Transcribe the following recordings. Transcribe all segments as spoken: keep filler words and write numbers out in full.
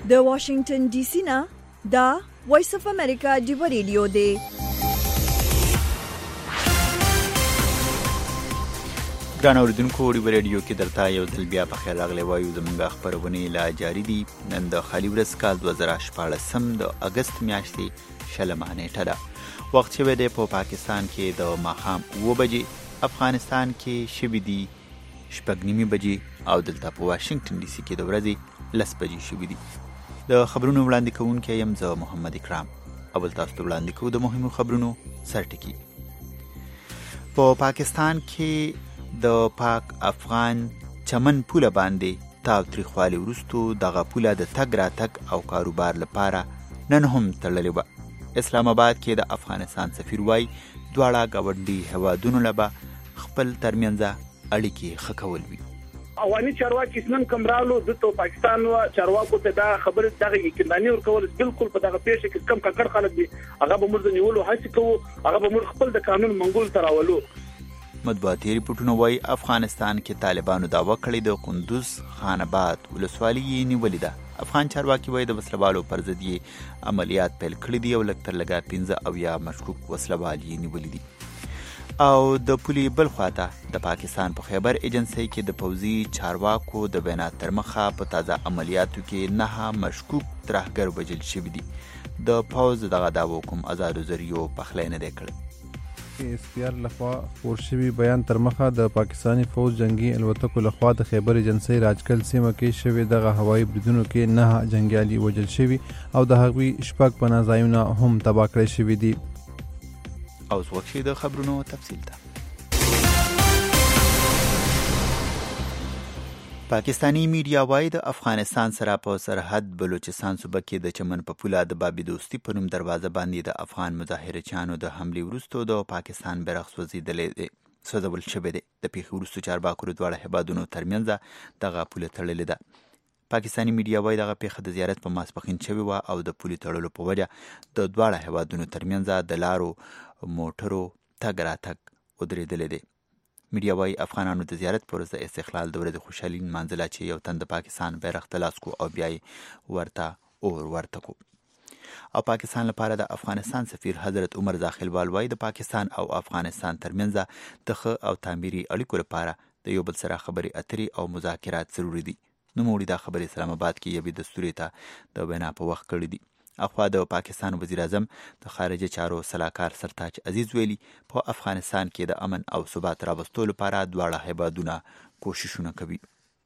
د واشنگټن ډي سي نه دا وایس اف امریکا دی ریډیو دی. ګران اوریدونکو دی ریډیو کې درته یو ځل بیا په خیر راغلی وایو. زموږ خبرونه لا جاری دي. نن د خالي ورځ کال دوه زره شپاړسم د اگست میاشتې شلمه نیټه ده. وخت شوی دی په پاکستان کې د ماښام اوه بجې، افغانستان کې شوي دي شپږ نیمې بجې او دلته په واشنگټن ډي سي کې د ورځې لس بجې شوي دي. د خبرونو وړاندې کوونکی یم زه محمد اکرام. اول تاسو ته وړاندې کوو د مهمو خبرونو سرټکي. په پاکستان کې د پاک افغان چمن پوله باندې تاو تریخوالي وروستو دغه پوله د تګ راتګ او کاروبار لپاره نن هم تړلې وه. اسلام آباد کې د افغانستان سفیر وایي دواړه ګاونډي هیوادونو له به خپل ترمنځه اړیکې ښه کول وي. اوانی چارواکي نن کمرالو د پاکستان و چارواکو ته دا خبره دغه یقیني ورکول بالکل په دغه پیښه کې کم ککړ خلک دي، هغه به موږ نیولو هڅه کوو، هغه به موږ خپل د قانون منګول تراولو. مطبوعاتي ریپورټونه وایي افغانستان کې طالبانو دعوه کړې د قندوز خان آباد ولسوالي یې نیولې ده. افغان چارواکي وایي د وسلوالو پر ضد یې عملیات پیل کړي دي او لږ تر لږه پنځه اویا مشکوک وسلوال یې نیولي دي. او د پولې بل خواته د پاکستان په خیبر ایجنسۍ کې د پوځي چارواکو د وینا تر مخه په تازه عملیاتو کې نه مشکوک ترهګر وژل شوي دي. د پوځ دغه دعوو کوم ازادو ذریعو پخلی نه دی کړی. اس پی آر لخوا خپور شوي بیان تر مخه د پاکستانی فوج جنگي الوتکو لخوا د خیبر ایجنسۍ راجکل سیمه کې شوي دغه هوایي بریدونو کې نه جنګیالي وژل شوي او د هغوی شپږ پناه ځایونه هم تباه کړی شوي دي. او اوس وخت د خبرونو تفصیل ته. پاکستانی میډیا وایي د افغانستان سره په سرحد بلوچستان صوبه کې د چمن په پوله د بابي دوستي په نوم دروازه باندې د افغان مظاهرچیانو د حملې وروستو د پاکستان بیرغ سوځېدلی دی سوځول شوی دی. د پیښې وروستو چارواکو د دواړه هیوادونو ترمنځ دغه پوله تړلې ده. پاکستانی میډیا وایي دغه پیښه د زیارت په ماسپښین شوې وه او د پولې تړلو په وجه د دواړه هیوادونو ترمنځ د لارو موټرو تګ راتګ ودرېدلی دی. میډیا وایي افغانانو د زیارت پر ورځ د استقلال د ورځې خوشحالي نمانځله چې یو تن د پاکستان بیرغ ته لاس کو او بیا یې ورته اور ورته کو. او پاکستان لپاره د افغانستان سفیر حضرت عمر زاخیلوال وایي د پاکستان او افغانستان ترمنځ د ښه او تعمیري اړیکو لپاره د یو بل سره خبرې اترې او مذاکرات ضروري دي. نوموړي دا خبرې اسلام آباد کې یوې دستوري ته د وینا په وخت کړي دي. اخوا د پاکستان وزیر اعظم د خارجه چارو سلاکار سرتاج عزیز ویلي په افغانستان کې د امن او ثبات راوستو لپاره دواړه هیوادونه کوششونه کوي.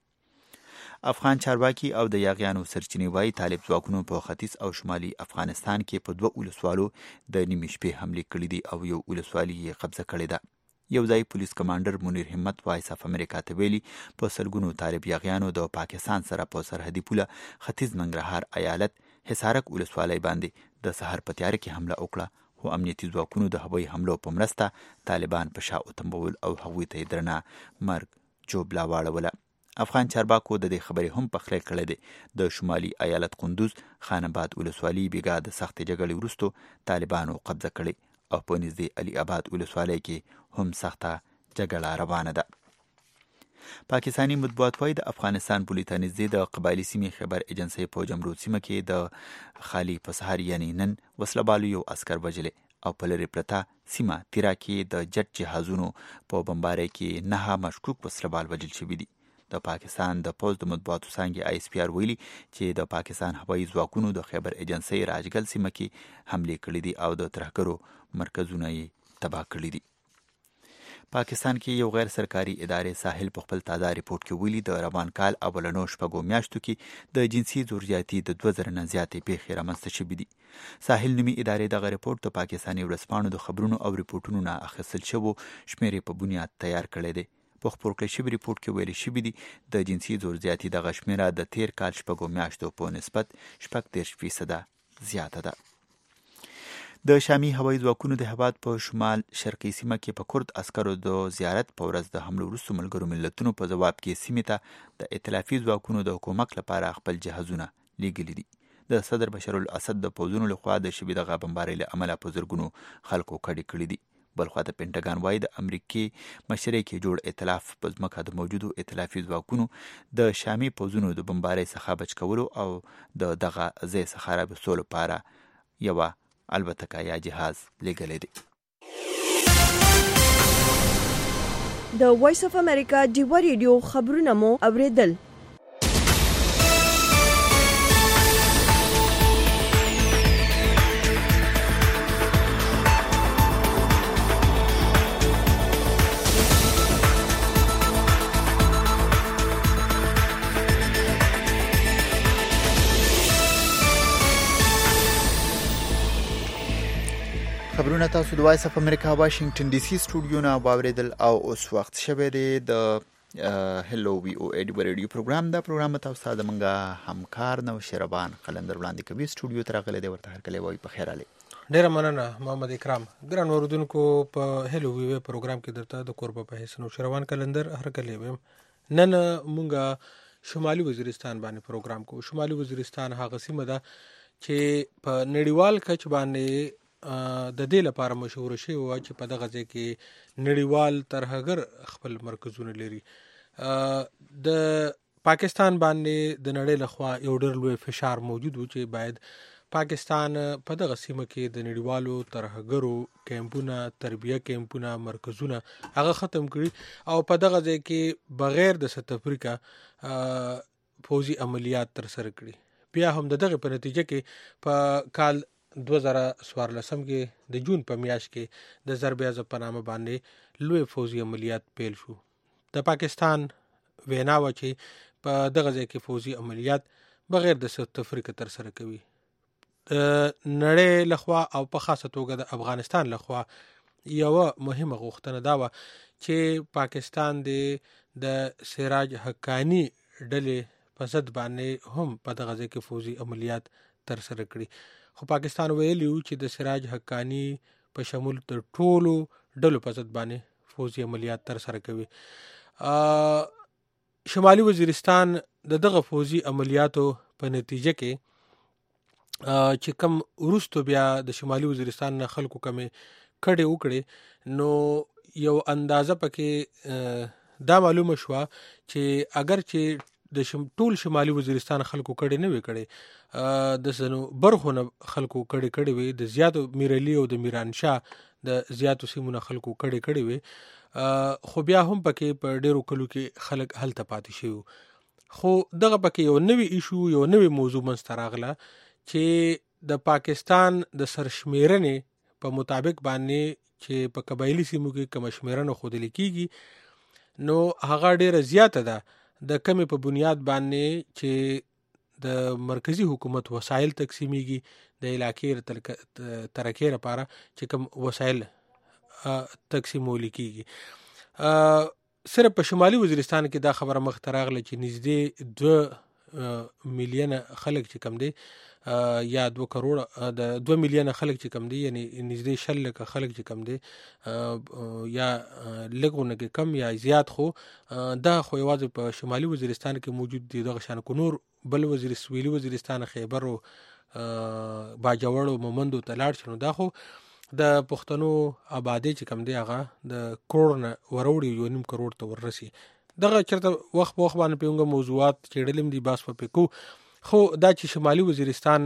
افغان چارواکي او د یاغیانو سرچینې وایي طالب ځواکونو په ختیځ او شمالي افغانستان کې په دوه ولسوالو د نیمې شپې حملې کړي دي او یو ولسوالي یې قبضه کړې ده. یو ځای پولیس کمانډر منیر همت وایس اف امریکا ته ویلي په سلګونو طالب یاغیانو د پاکستان سره په سرحدي پوله ختیځ ننګرهار ایالت حصارک ولسوالۍ باندې د سهار په تیاره کې حمله وکړه، خو امنیتي ځواکونو د هوایي حملو په مرسته طالبان په شا وتمبول او هغوی ته یې درنه مرګ جوبله واړوله. افغان چارواکو د دې خبرې هم پخلی کړی دی. د شمالي ایالت قندوز خان آباد ولسوالي بیګا د سختې جګړې وروستو طالبانو قبضه کړې او په نږدې علي آباد ولسوالۍ کې هم سخته جګړه روانه ده. پاکستانی مطبوعات وایي د افغانستان پولې ته نږدې د قبایلي سیمې خیبر ایجنسۍ په جمرود سیمه کې د خالي په سهار یعنې نن وسلوالو یو عسکر وژلی او په لرې پرته سیمه تیرا کې د جټ جهازونو په بمبارۍ کې نه مشکوک وسلوال وژل شوي دي. د پاکستان د پوځ د مطبوعاتو څانګې آی اس پی آر ویلي چې د پاکستان هوایي ځواکونو د خیبر ایجنسۍ راجګل سیمه کې حملې کړي دي او د ترهګرو مرکزونه یې تباه کړي دي. پاکستان کې یو غیر سرکاري ادارې ساحل په خپل تازه ریپورت کې ویلي د روان کال اولنو شپږو میاشتو کې د جنسي زورزیاتي د دوه زره نه زیاتې پیښې رامنځته شوي دي. ساحل نومي ادارې دغه ریپورت د پاکستاني ورځپاڼو د خبرونو او ریپورټونو نه اخیستل شوو شمیرې په بنیاد تیار کړی دی. په خپور کړی شوي ریپورت کې ویلي شوي دي د جنسي زورزیاتي دغه شمیره د تیر کال شپږو میاشتو په نسبت شپږ دېرش فیصده زیاته ده. د شامي هوایي ځواکونو د هیواد په شمال شرقي سیمه کې په کورد عسکرو د زیارت په ورځ د حملو وروسته ملګرو ملتونو په ځواب کې سیمې ته د ائتلافي ځواکونو د حکومت لپاره خپل جهازونه لیږلي دي. د صدر بشار الاسد د پوځونو لخوا د شوي دغه بمبارۍ له امله په زرګونو خلکو کډې کړي دي. بلخوا د پینټاګان وایي د امریکې مشرۍ کې جوړ ائتلاف په ځمکه د موجودو ائتلافي ځواکونو د شامي پوځونو د بمبارۍ څخه بچ کولو او د دغه ځای څخه راوستلو لپاره یوه البتکه یا جهاز لیږلی دی. د وایس اف امریکا ډیوا ریډیو خبرونه مو اوریدل. خبرونه تاسو د وایس اف امریکا واشنگټن ډي سي سټوډیو نه واوریدل او اوس وخت شوی دی د هلو وی او ای ډیوا ریډیو پروګرام. دا پروګرام تاسو ته زمونږ همکار نو شربان قلندر وړاندې کوي. سټوډیو ته راغلی دی، ورته هرکلی وایي په خیر علي. ډیره مننه محمد اکرام. ګران اوریدونکو په هلو وی او پروګرام کې درته د کوربه په حیث نو شربان قلندر هرکلی وایم. نن مونږه شمالي وزیرستان باندې پروګرام کوو. شمالي وزیرستان هغه سیمه ده چې په نړیوال کچ باندې د دې لپاره مشهور شوی و چې په دغه ځای کې نړیوال ترهګر خپل مرکزونه لري. د پاکستان باندې د نړۍ لخوا یو ډېر لوی فشار موجود و چې باید پاکستان په دغه سیمه کې د نړیوالو ترهګرو کیمپونه، تربیه کیمپونه، مرکزونه هغه ختم کړي او په دغه ځای کې بغیر د ساوث افریقا پوځي عملیات ترسره کړي. بیا هم د دغه په نتیجه کې په کال دوه زره څوارلسم کې د جون په میاشت کې د ضرب اعظم په نامه باندې لوی فوزي عملیات پیل شو. د پاکستان وینا و چې په دغه ځای کې فوزي عملیات بغیر د ساوث افریقا ترسره کوي. د نړۍ لخوا او په خاصه توګه د افغانستان لخوا یوه مهمه غوښتنه دا وه چې پاکستان د سراج حقانی ډلې په ضد باندې هم په دغه ځای کې فوزي عملیات ترسره کړي. خو پاکستان ویلی و چې د سراج حقانی په شمول د ټولو ډلو په ضد باندې فوزي عملیات ترسره کوي. شمالي وزیرستان د دغه فوزي عملیاتو په نتیجه کې چې کم وروستو بیا د شمالي وزیرستان نه خلکو کمې کډې وکړې نو یو اندازه پکې دا معلومه شوه چې اگر چې د شم ټول شمالي وزیرستان خلکو کړي نه وي کړي، د سنو برخو نه خلکو کړي کړي وي، د زیاتو میرعلي او د میرانشاه د زیاتو سیمونو خلکو کړي کړي وي، خو بیا هم پکې په ډیرو کلو کې خلک هلته پاتې شي. خو دغه پکې یو نوی ایشو، یو نوی موضوع منځته راغله چې د پاکستان د سرشمیرنې په مطابق باندې چې په قبایلی سیمو کې کوم شمیرنه ښودل کیږي نو هغه ډیره زیاته ده د کمی په بنیاد باندې چې د مرکزی حکومت وسایل تقسیمیږي د علاقې ترقی لپاره چې کوم وسایل تقسیمول کیږي. صرف په شمالي وزیرستان کې دا خبره مخ ته راغله چې نږدې دوه میلیونه خلک چې کم دی یا دوه کروڑه د دوه میلیونه خلک چې کم دی یعنی نږدې شل لکه خلک چې کم دی یا لږونه کې کم یا زیات، خو دا خو یوازې په شمالي وزیرستان کې موجود دی. دغه شان کو نور بل وزیر سویلي وزیرستان، خیبر او باجوړ او مومندو ته لاړ شنو دا خو د پښتنو آبادی چې کم دی هغه د کروڑ نه وروړي یو نیم کروڑ ته وررسي. دغه چرته وخت په وخت باندې پیونګه موضوعات چېړلم دي باس په پکو، خو دا چې شمالي وزیرستان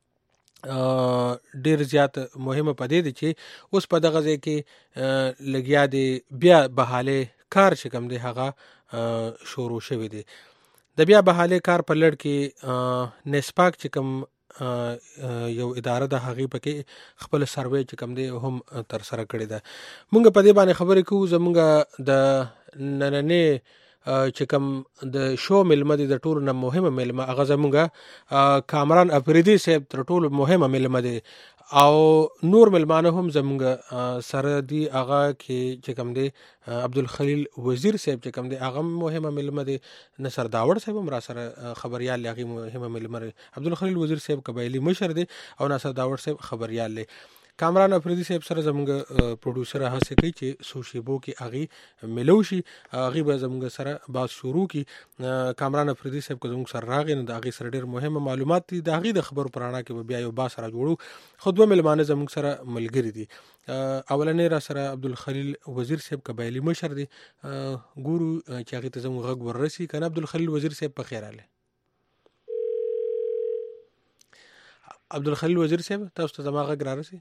ډیر زیات مهمه پدې دي چې اوس په دغه ځای کې لګیا دی بیا بحاله کار چې کم دی هغه شروع شوی دی. د بیا بحاله کار په لړ کې نسپاک چې کم یو اداره د هغې پکې خپل سروې چې کم دی هم تر سره کړی ده. مونږ په دې باندې خبرې کوو. زمونږ د نننې چې کوم د شو ملمه دي د ټولو نه مهمه ملمه هغه زمونږ کامران افریدي صاحب تر ټولو مهمه ملمه دي او نور ملمانه هم زمونږ سره دي. هغه کې چې کوم دی عبدالخلیل وزیر صاحب چې کوم دی هغه مهمه ملمه دي. نصر داوړ صاحب هم را سره خبریال هغې مهمه ملمه دی. عبدالخلیل وزیر صاحب قبایلي مشر دی او نصر داوړ صاحب خبریال دی. کامران افریدي صاحب سره زموږ پروډوسر هڅه کوي چې سوشیبو کې اغي ملو شي اغي به زموږ سره باز شروع کی. کامران افریدي صاحب کو زموږ سره راغی نو د اغي سره ډیر مهمه معلومات دي د اغي د خبرو پرانا کې بیا یو با سره جوړو خو دوه ملمانه زموږ سره ملګری دي. اولنې را سره عبدالخلیل وزیر صاحب قبایلی مشر دی ګورو چې هغه ته زموږ غږ ورسي. کنه عبدالخلیل وزیر صاحب په خیر اله. عبدالخلیل وزیر صاحب تاسو ته زما غږ را رسي؟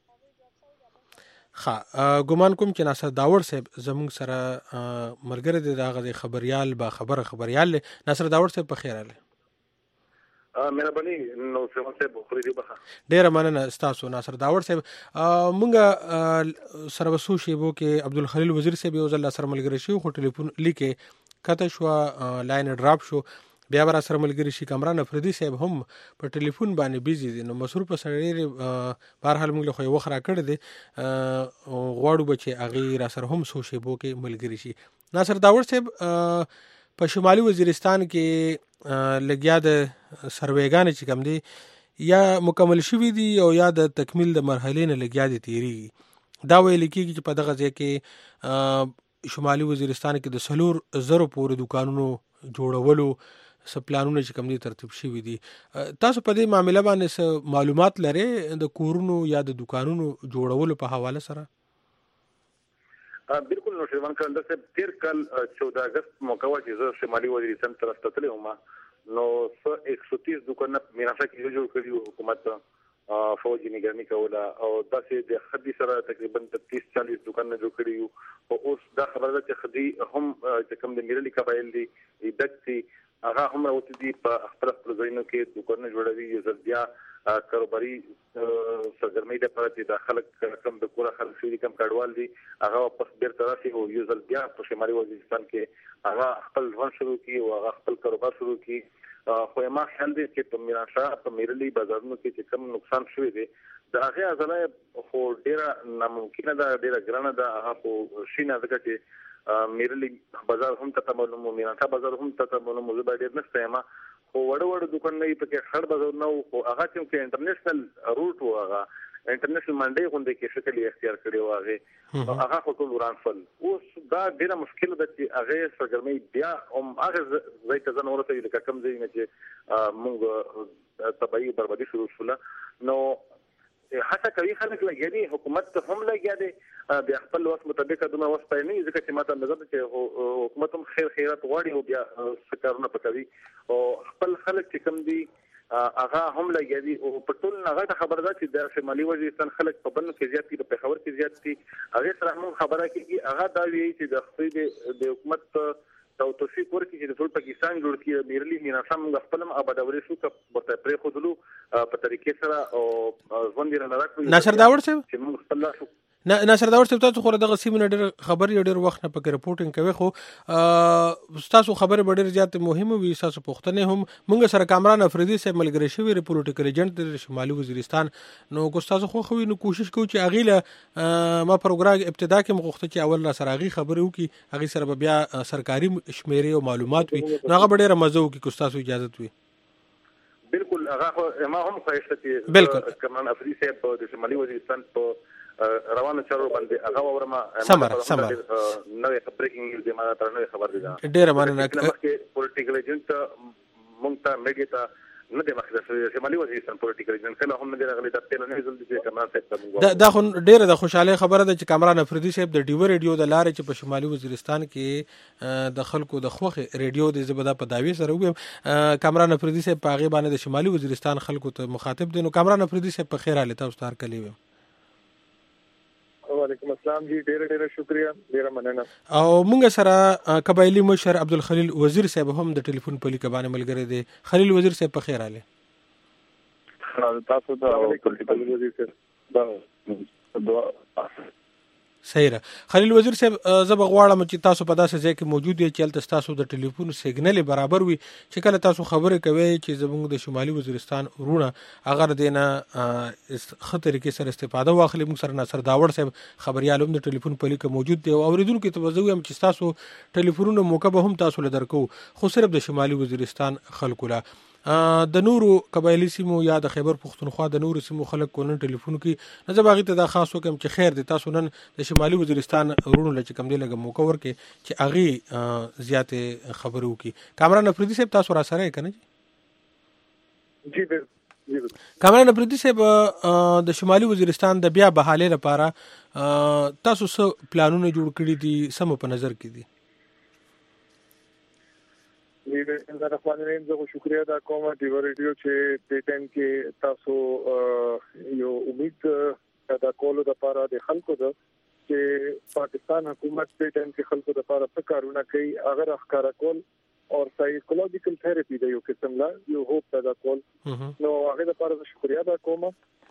ها ګومان کوم چې ناصر داور صاحب زموږ سره ملګری دی دا غږ خبريال با خبره خبريال ناصر داور صاحب په خیر اله. مهرباني نو څنګه صاحب خوري دی بخا ډیر مننه تاسو ناصر داور صاحب. مونږه سره وسو شیبو کې عبدالخلیل وزیر صاحب یو ځل سره ملګری شو خو ټلیفون لیکه کته شو لاین ډراپ شو بیا ورا سره ملګری شي. کامران افریدي صاحب هم په ټلیفون باندې بیزی دي نو مصروف سره بهر حال موږ له خو وخت را کړی دي غواړو بچي اغه را سره هم سو شیبو کې ملګری شي. ناصر داور صاحب په شمالي وزیرستان کې لګیا د سروېګان چې کوم دي یا مکمل شوی دي او یا د تکمیل د مرحلې نه لګیا دي تیری دا ویل کېږي چې په دغه ځای کې شمالي وزیرستان کې د سلور زرو پورې دکانونو جوړولو سپلانونه چې کوم دي ترتیب شوی دي. تاسو په دې معاملې باندې معلومات لرئ د کورونو یا د دکانونو جوړولو په حواله سره؟ بالکل نو شریمان کاندر صاحب تیر کال چودہ اگست موقع چې زه شمالي وزیرستان طرف ته تللی وم نو ایک سو تیس دکانونه میرافه کې جوړ کړي حکومت فوجي نگراني کوله او داسې د خدي سره تقریبا تیس چالیس دکانونه جوړ کړي او اوس دا خبره ده چې خدي هم چې کوم د میرلي قبایل دي دکتي هغه هم راوته دي په خپل خپل ځایونو کې دکانونه جوړوي یو ځل بیا کاروباري سرګرمۍ د پاره د خلک کم د کور خلک شي کم کډوال دي هغه واپس بیرته راشي او یو ځل بیا په شمالي وزیرستان کې هغه خپل ژوند شروع کړي او هغه خپل کاروبار شروع کړي. خو ما خیال دی چې په میرانشاه په میرلي بازارونو کې چې کم نقصان شوی دی د هغه ازله خو ډیره ناممکنه ده ډیره ګرانه ده هغه خو شینه ځکه چې میرلي بازار هم ته معلومه میرانشاه بازار هم ته معلومه زه ډیر نه ستایم خو وړ وړ دکان نه پکې خړ بازار نه او هغه چې انټرنیشنل روټ و هغه انټرنیشنل منډي غونډه کې شکل اختیار کړی و هغه هغه خو ټول وران فل اوس دا ډیره مشکل ده چې هغه سرګرمي بیا هم هغه ځای ته ځنه ورته لکه کم ځای نه چې مونږ تبعی بربادي شروع شوله نو حتی کوي خلک لګي حکومت ته هم لګیا دي بیا خپل وخت مطابق دومره وخت پای نه ځکه چې ماته نظر چې حکومت هم خیر خیرات غواړي او بیا سکارونه پکوي او خپل خلک چې کم دي هغه هم لګیا دي او په ټول هغه خبره ده چې د شمالي وزیرستان خلک په بنو کې زیات دي په پېښور کې زیات دي هغه سره هم خبره کوي هغه دا وی چې د خپل د حکومت او توفیق ورکړي چې د ټول پاکستان جوړ کړي میرلي میرانشاه موږ خپل هم آبادوري شو په پرې خودلو په طریقې سره او ژوند یې نه راکړو. ناصر داور صاحب چې موږ خپل شو نه ناصر داور صاحب تاسو خو دغه سیمه ډېر خبر یو ډېر وخت نه پکې رپورټینګ کوي خو تاسو خبره ډېر زیات مهمه وي تاسو پوښتنه هم موږ سره کامران افریدي صاحب ملګری شوی پولیټیکل ایجنټ د شمالي وزیرستان نو کو تاسو خو خو نو کوشش کوو چې اغیله ما پروګرام ابتدا کې مغوښته چې اول را سره اغي خبرو کې اغي سره بیا سرکاري شمیرې او معلومات وي نو هغه ډېر مزه وکي کو تاسو اجازه وي. بالکل هغه ما هم خواهش چې بالکل کامران افریدي صاحب د شمالي وزیرستان په روانو چارو باندې هغه ورما سمر سمر نوې بریکینګ نیوز دی ما تر نوې خبر دي ډېر مننه چې پولیټیکل ایجنټ مونږ ته میډیا ته نه دی مخکې شمالي وزیرستان پولیټیکل ایجنټ کله هم نه دی راغلی دا په نه ځل دي کامران صاحب دا دا خو ډېر د خوشاله خبره ده چې کامران افریدي صاحب د ډیو ریډیو د لارې چې په شمالي وزیرستان کې د خلکو د خوخه ریډیو د زبدا په داوی سره وګم کامران افریدي صاحب په هغه باندې د شمالي وزیرستان خلکو ته مخاطب دي نو کامران افریدي صاحب په خیر اله تاسو تار کلی وي. وعلیکم السلام جی ډېر ډېر شکریا ډېر مننه. او موږ سره قبایلی مشر عبدالخلیل وزیر صاحب هم د ټلیفون په لیک باندې ملګری دی. خلیل وزیر صاحب په خیر اله. تاسو ته پولیټیکل وزیر صاحب دعا صحیح را. خلیل وزیر صاحب زب غواړم چې تاسو په داسې ځای کې موجود یې چې تاسو د ټلیفون سیګنل برابر وي چې کله تاسو خبرې کوي چې زموږ د شمالي وزیرستان ورونه اگر دینه خطرې کې سره استفاده واخلي موږ سره ناصر داور صاحب خبريال هم د ټلیفون په لیک موجود دی او اوریدونکو ته وزو هم چې تاسو ټلیفونونو موقع به هم تاسو لدرکو خو صرف د شمالي وزیرستان خلکو لا د نورو قبایلی سیمو یا د خیبر پښتونخوا د نورو سیمو خلک کولن ټلیفون کې نه زباغي ته دا خاص وکم چې خیر د تاسو نن د شمالي وزیرستان ورونو لچ کم دی لګم موقع ورکه چې اغي زیاته خبرو کې کامران افریدي صاحب تاسو را سره کنه جی بالکل کامران افریدي صاحب د شمالي وزیرستان د بیا بحاله لپاره تاسو څه پلانونه جوړ کړی دي سم په نظر کې دي د رحمان الرحیم زه شکریا دا کوم د ریډیو چې د ټیم کې تاسو یو امید دا کولو د لپاره د خلکو د چې پاکستان حکومت د ټیم کې خلکو د لپاره څه کارونه کوي اگر اخکار کول او سایکولوژیکل تھراپي د یو قسم لا یو هوپ پیدا کول نو هغه د لپاره شکریا دا کوم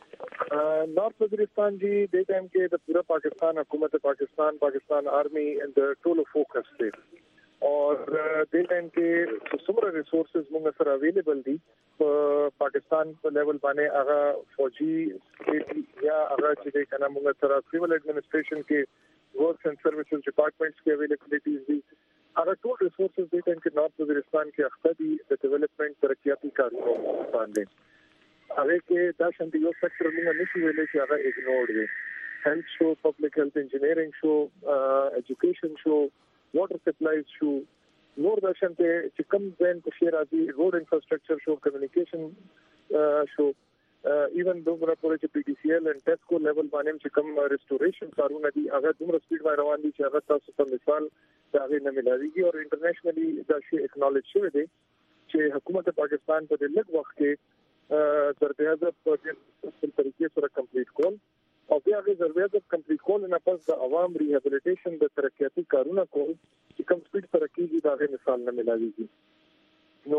نارث وزیرستان جی د ټیم کې د پورا پاکستان حکومت پاکستان پاکستان آرمي اند ټول فوکس دی اور د ټیم کې څومره ریسورسز موږ سره اویلیبل دي پاکستان په لیول باندې هغه فوجي یا هغه چې کنه موږ سره سیول ایڈمنسټریشن کې ورکس اینڈ سروسز ډپارټمنټس کې اویلیبلټیز دي هغه ټول ریسورسز د ټیم کې نارث وزیرستان کې اخته دي د ډیولپمنٹ ترقیاتي کارونو باندې هغه کې دا شانتي یو سېکټر موږ نشو ویلې چې هغه اګنورډ دي هیلث شو پبلک هیلث انجینیرینګ شو ایجوکیشن شو واټر سپلایز شو نور د شانته چې کم ځین په شیر راځي روډ انفراستراکچر شو کمیونیکیشن شو ایون دومره پورې چې پی ډی سی ایل ان ټیسکو لیول باندې چې کم ریسټوریشن کارونه دي هغه دومره سپیډ باندې روان دي چې هغه تاسو ته مثال هغه نه ملایږي او انټرنیشنلی دا شی اکنالج شوی دی چې حکومت پاکستان په دې لږ وخت کې ضرورت په دې طریقې سره کمپلیټ کول او بیا هغه ضرورت کمپلیټ کول نه پس د عوام ریهابلیټیشن د ترقیاتي کارونه کول چې کوم سپیډ سره کیږي دا غي مثال نه ملایږي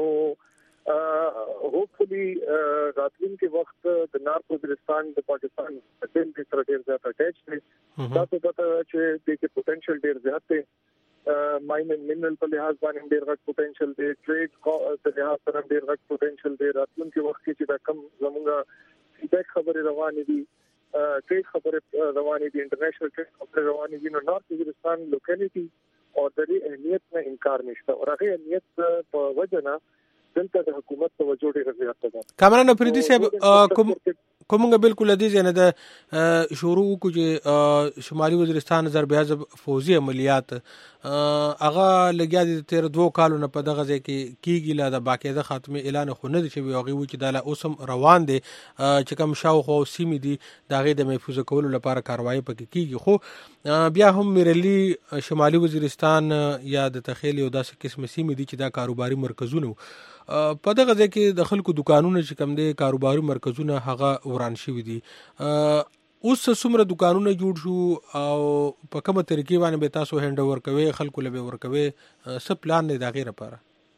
نو هوپفلی راتلونکي وخت د نارث وزیرستان د پاکستان د دې سره ډیر زیات اٹیچ دي تاسو ته چې د کې پوتنشل ډیر زیات دی ماین اینڈ منرل په لحاظ باندې ډیر غټ پوتنشل دی ټریډ په لحاظ سره ډیر غټ پوتنشل دی راتلونکي وخت کې چې دا کم زموږه فیډبیک خبرې روانې دي ټریډ خبرې روانې دي انټرنیشنل ټریډ خبرې روانې دي نو نارث وزیرستان لوکیلیټي او د دې اهمیت نه انکار نشته او هغه اهمیت په وجه نه دلته د حکومت توجه ډیره زیاته ده کامران افریدي صاحب کوم کومه بالکل د دې نه د شروع کو چې شمالي وزیرستان ضربیازب فوزي عملیات هغه لګیا دي تیر دوه کالو نه په دغه ځای کې کیږي لا د باقاعده خاتمه اعلان خو نه دي چې ویغي و چې د اوسم روان دي چې کوم شاو خو سیمې دي د غي د محفوظ کولو لپاره کاروایی پکې کیږي خو بیا هم میرلی شمالي وزیرستان یا د تخیل یو داسې قسم سیمې دي چې دا کاروباري مرکزونه په دغه ځای کې د خلکو دکانونه چې کم دي کاروباري مرکزونه هغه وران شوي دي اوس څومره دکانونه جوړ شو او په کومه طریقې باندې به تاسو هند اوور کوي خلکو له ورکوي څه پلان دی دا غیر لپاره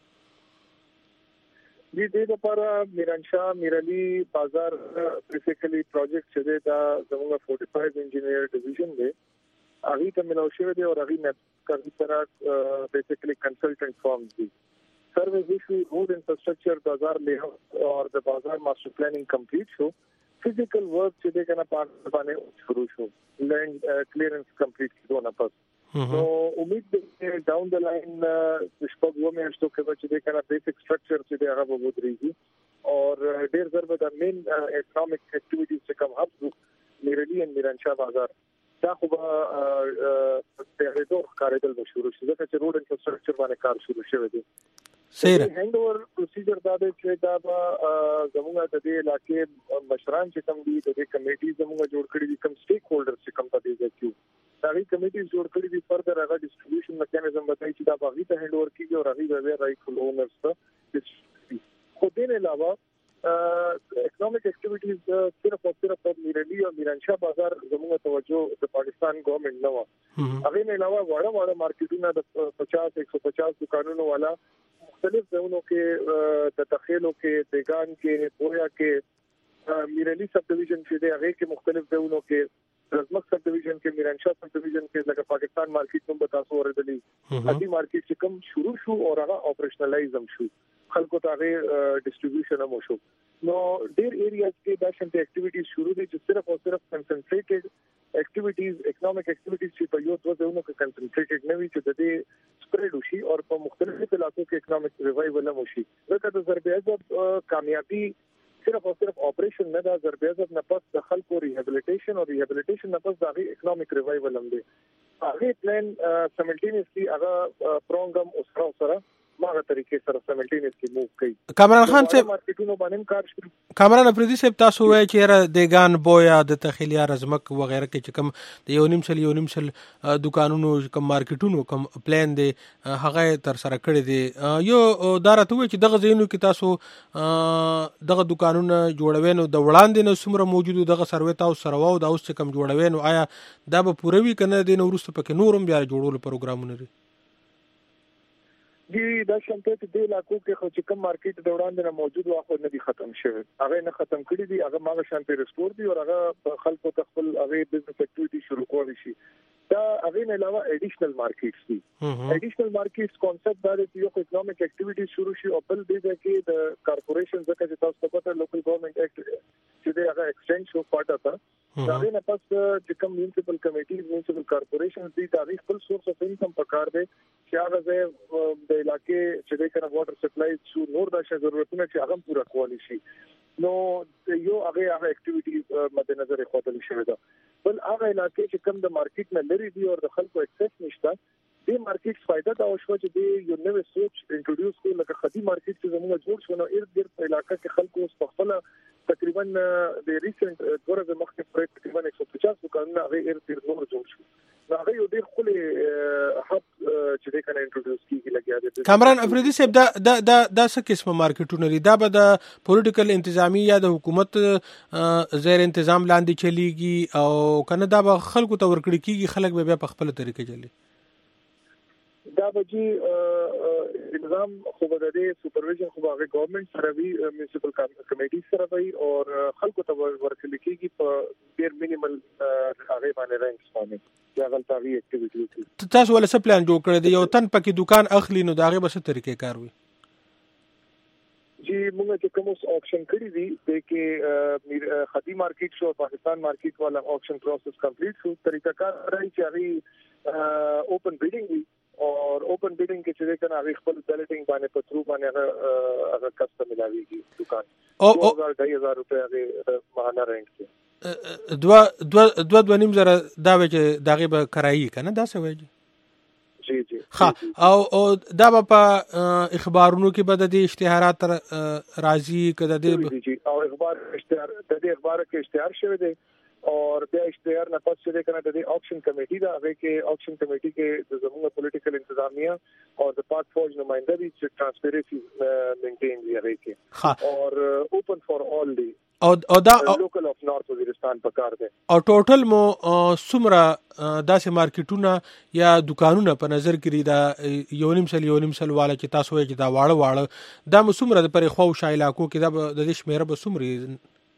دې دې لپاره میرانشاه میرعلی بازار بیسیکلی پروجیکټ چې دا زموږ فورټي فایو انجینیر ډیویژن دی هغه ته ملو شوی دی او هغه نه کوي سره بیسیکلی کنسلټنټ فرمز دي سروس ایشو روډ انفراستراکچر بازار لیاؤٹ اور د بازار ماسٹر پلاننگ کمپلیٹ شو فزیکل ورک چې د کنه پاک باندې شروع شو لینڈ کلیئرنس کمپلیټ کیدو نه پس نو امید ده ډاون د لاین شپږ و میاشتو کې چې د کنه بیسیک سټرکچر چې د هغه وودريږي اور ډیر ضرورت د مین اکونومیک اکټیویټیز چې کوم هب میرلی ان میرانشاه بازار دا خو به په دغه کارېدل شروع شي ځکه چې روډ انفراستراکچر باندې کار شروع شوی دی سیر هند اور پروسیجر دا دی چې دا زموږ د دې علاقې مشران چې کوم دي د دې کمیټي زموږ جوړ کړی دي کوم سټیک هولډر چې کوم ته دي کیو دا غي کمیټي جوړ کړی دي فردر هغه ډیسټریبیوشن میکانیزم بتاي چې دا باغی ته هند اور کیږي او هغه به رائټ فل اونرز ته خو دې نه علاوه اکنامک اکټیویټیز صرف او صرف په میرلی او میرانشاه بازار زموږ توجه د پاکستان ګورنمنت نه و هغه نه علاوه وړه وړه مارکیټونه د پچاس ایک سو پچاس دکانونو والا مختلف ځایونو کې د تخیلو کې بیگان کې پویا کې میرلی سب ډیویژن چې دی هغه کې مختلف ځایونو کې رزمک سب ډیویژن کې میرانشاه سب ډیویژن کې لکه پاکستان مارکیټ نوم به تاسو اوریدلی هدي مارکیټ چې کوم شروع شو او هغه اپریشنلایز هم شو خلکو ته هغه ډیسټریبیوشن هم وشو. نو ډیر ایریاز کې دا شنت اکټیویټیز شروع دي چې صرف او صرف کنسنټریټډ اکټیویټیز اکونومیک اکټیویټیز چې په یو څو ځایونو کې کنسنټریټډ نه وي چې د دې سپریډ وشي او په مختلفو علاقو کې اکونومیک ریوایول هم وشي. لکه د ضرب عضب کامیابی صرف او صرف اپریشن نه دا ضرب عضب نه پس د خلکو ریهابلیټیشن او ریهابلیټیشن نه پس د اکونومیک ریوایول هم دی. هغه پلان سیملټینیسلی هغه پروګرام اوسره اوسره ماغه طریقې سره سیملټینیسلی موو کوي. کامران خان صاحب مارکیټونو باندې کار شروع. کامران افریدي صاحب تاسو وایي چې را دیګان بویا د تخیلیا رزمک وغیرہ کې چې کوم د یو نیم سل یو نیم سل دکانونو کوم مارکیټونو کوم پلان دی هغه تر سره کړی دی. یو دارته وایي چې دغه زینو کې تاسو دغه دکانونه جوړوي نو د وړاندې نه څومره موجودو دغه سروي تاسو سره واو دا اوس کوم جوړوي نو آیا دا به پوروي کنه د نو ورسته پکې نورم بیا جوړولو پروګرامونه لري؟ دی دا شانته چې د علاقو کې خو چې کوم مارکیټ د وړاندې نه موجود واخو نه دي ختم شوی هغه نه ختم کړی دي هغه ماغه شانته ریسټور دي او هغه خلکو ته خپل هغه بزنس اکټیویټي شروع کولی شي. دا هغه نه علاوه اډیشنل مارکیټس دي. اډیشنل مارکیټس کانسپټ دا دی چې یو اکونومیک اکټیویټي شروع شي او بل دی چې د کارپوریشن ځکه چې تاسو ته پته لوکل ګورنمنت اکټ چې دا هغه ایکسچینج شو پاټه تا دا نه پس چې کوم میونسپل کمیټیز میونسپل کارپوریشنز دي دا خپل سورس اف انکم پکار دي چې هغه د علاقې چې د کنه واټر سپلای شو نور د ضرورتونو چې هغه پورا کولی شي. نو یو هغه هغه اکټیویټي مد نظر خدل شوی دا. بل هغه علاقې چې کوم د مارکیټ نه لري دي او د خلکو اکسس نشته د مارکیټ فائدہ دا شو چې د یو نوې سوچ انټروډیوس کړي لکه خدي مارکیټ چې زموږ جوړ شو نو ارد ګرد په علاقې کې خلکو اوس په خپل تقریبا د ریسنت ورځ مخکې پروجیکټ تقریبا ایک سو پچاس دکانونه هغه ارد ګرد نور جوړ شو. هغه یو ډېر خپل هب چې د کنه انټروډیوس کیږي لګیا دي. کامران افریدي صاحب دا دا دا د څه قسمه مارکیټونه لري؟ دا به د پولیټیکل انتظامی یا د حکومت زیر تنظیم لاندې چلیږي او کنه دا به خلکو ته ورکړي کیږي خلک به بیا په خپل طریقې چلی؟ دا بجی نظام خو به د سپرویژن خو هغه ګورنمنت سره وی میونسپل کمیټي سره وی او خلکو ته ورکړل کیږي په ډیر مینیمل هغه باندې رینکس باندې یا غلطاوی اکټیویټي. تاسو ول څه پلان جوړ کړی دی؟ یو تن پکې دکان اخلي نو دا هغه به څه طریقې کار وي؟ جی موږ چې کوم آکشن کړی دی د کې خدي مارکیټ شو پاکستان مارکیټ والا آکشن پروسس کمپلیټ شو. طریقہ کار راځي چې هغه اوپن بیډینګ وي اور اوپن بیډینګ کې چې کنه هغه خپل بیلټینګ باندې په ترو باندې هغه هغه کسټم ملاويږي دکان او دو هزار ډای هزار روپے هغه ماهانه رینټ کې دوا دوا دوا دوا نیم زره دا چې دغه به کرایي کنه دا څه وایي؟ جی جی ها او او دا په اخبارونو کې به د اشتهارات راځي کده د جی او اخبار اشتهار د دې اخبار کې اشتهار شوی دی اور بیا اشتهار نه پس چې کنه د آکشن کمیټي دا هغه کې آکشن کمیټي کې د زموږ پولیټیکل انتظامیه او د پاک فوج نمائنده دي چې ترانسپیرنسی مینټین دی هغه کې اور اوپن فار اول دی او او دا لوکل اف نارث وزیرستان پکار دی او ټوټل مو سمره داسې مارکیټونه یا دکانونه په نظر کې دا یو نیم سل یو نیم سل والا چې تاسو یې دا واړه واړه دا مو سمره د پرې خو شایلاکو کې دا د دې شمیره به سمري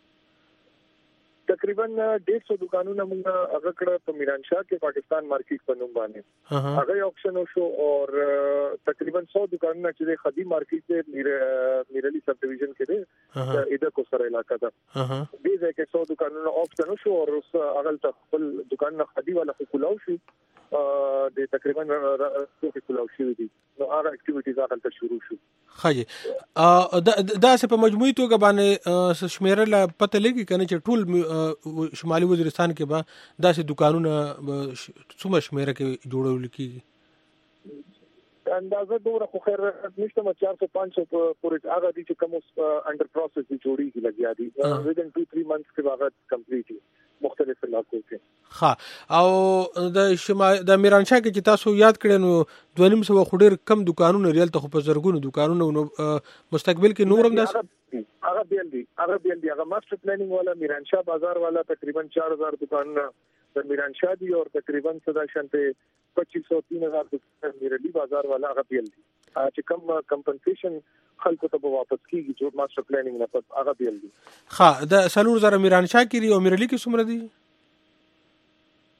تقریبا ډېر سو دکانونه موږ هغه کړه په میرانشاه کې پاکستان مارکیټ په نوم باندې هغه آکشن شو اور تقریبا سو دکانونه چې خدي مارکیټ کې میرلی سب ډیویژن کې ده اېدا کو سره علاقہ ده دې ځای کې سو دکانونه آکشن شو اور هغه خپل دکان نه خدي والا خپلو شو د تقریبا خپلو شو دي نو هغه اکټیویټیز هغه شروع شو. خاجي دا دا په مجموعي توګه باندې شمیره لا پته لګي کنه چې ټول شمالي وزیرستان کې به داسې دکانونه څومره شمیره کې جوړول کیږي؟ اندازه دوره خو خیر نشته ما چار سو پانچ سو پورې هغه دي چې کوم انډر پروسس دي جوړیږي لګیا دي within two three months کې هغه کمپلیټ مختلف علاقو کې. ها او د شمال د میرانشاه کې چې تاسو یاد کړئ نو دوه نیم سو خډیر کم دکانونه ریل ته په زرګونو دکانونه مستقبل کې نورم داس هغه بیل دي هغه بیل دي هغه ماستر پلانینګ والا میرانشاه بازار والا تقریبا چار هزار دکانونه د میرانشاه دي اور تقریبا صدا شانته پچیس سو تین ہزار دکان میرلی بازار والا هغه بیل دي چې کم کمپنسیشن خلکو ته واپس کیږي جو ماستر پلانینګ نه پس هغه بیل دي. ها د سلور زره میرانشاه کې او میرلی کې څومره دي؟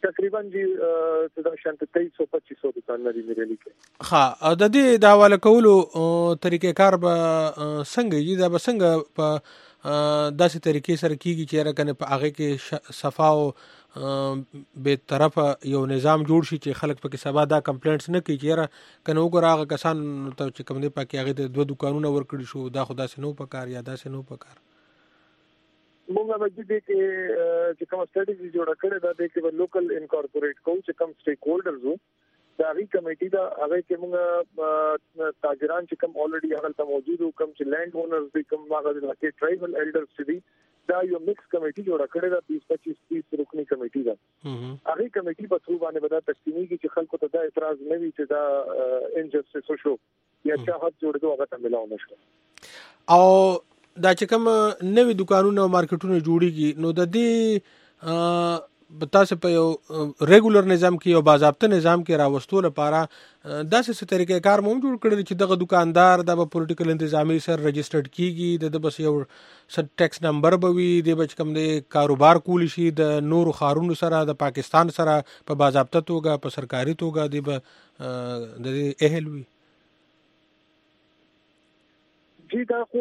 تقریبا جی د شانت تیئیس سو پچیس سو دکان لري میرے لیکه ها د دې د حواله کولو طریقې کار به څنګه یي دا به څنګه په داسې طریقې سره کیږي چې راکنه په هغه کې صفا او به طرفه یو نظام جوړ شي چې خلک پکې سبا دا کمپلینټس نه کوي چې را کنه وګوره هغه کسان ته چې کوم دی پکې هغه د دوه دکانونه ورکړي شو دا خدا سينو پکار یا دا سينو پکار مونږه به دې کې چې کوم سټریټجی جوړه کړې ده د کې لوکل انکارپوریټ کو چې کوم سټیک هولډرز وو دا غي کمیټي دا هغه کې مونږه تاجران چې کوم الریډي هغه ته موجود وو کوم چې لینډ اونرز دي کوم هغه د کې ټرایبل ایلډرز چې دي دا یو مکس کمیټي جوړه کړې ده بیس پچیس تیس رکنی کمیټي ده هغه کمیټي په ثرو باندې ودا تقسیمي کې چې خلکو ته دا اعتراض نه وي چې دا انجسټس شو یا چې هغه جوړ هغه ته ملاو نشو او دا چې کوم نوې دکانونه او مارکیټونه جوړیږي نو د دې تاسو په یو ریګولر نظام کې یو باضابطه نظام کې راوستو لپاره داسې څه طریقې کار مو جوړ کړل چې دغه دکاندار د پولیټیکل انتظامی سره رجسټرډ کیږي د بس یو سټ ټیکس نمبر به وي د بچ کوم د کاروبار کول شي د نور خارونو سره د پاکستان سره په باضابطه توګه په سرکاري توګه د د اهل وي جی دا خو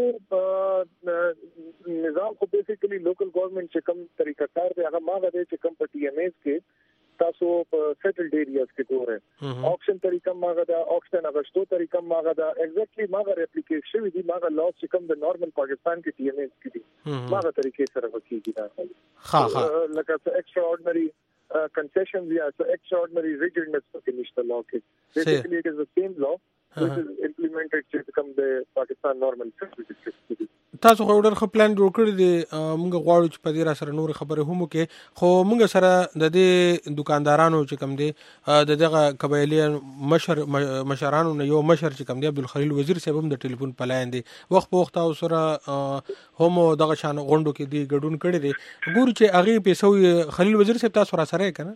نظام خو بیسیکلی لوکل گورنمنٹ چې کوم طریقہ کار دی هغه ماغه دی چې کوم په ټي ایم ایز کې تاسو په سیټلډ ایریاز کې ګورئ آکشن طریقہ ماغه دا آکشن اغشتو طریقہ ماغه دا ایگزیکټلی ماغه ریپلیکیټ شوی دی ماغه لاس چې کوم د نارمل پاکستان کې ټي ایم ایز کې دي ماغه طریقې سره وکیږي دا ها ها لکه څه ایکستراورډنری concessions یا څه ایکستراورډنری ریجیډنس په نشته لا کې بیسیکلی اٹ از د سیم لا which is implemented to become the Pakistan normal citizenship. تاسو خو ډېر ښه پلان جوړ کړی دی موږ غواړو چې په دې را سره نور خبرې هم وکړي خو موږ سره د دې دکاندارانو چې کوم دی د دغه قبایلی مشر مشرانو نه یو مشر چې کوم دی عبدالخلیل وزیر صاحب هم د ټلیفون په لاین دی وخت په وخت او سره هم دغه شان غونډو کې دی ګډون کړی دی ګورو چې هغه پیسو خلیل وزیر صاحب تاسو را سره کنه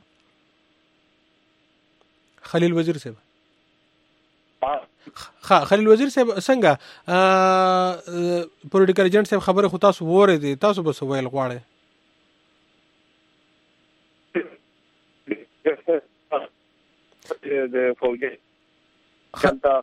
خلیل وزیر صاحب خا خلیل وزیر صاحب څنګه پولیټیکل ایجنټ صاحب خبره خو تاسو وره دي تاسو به سوال غواړئ د فوجي څنګه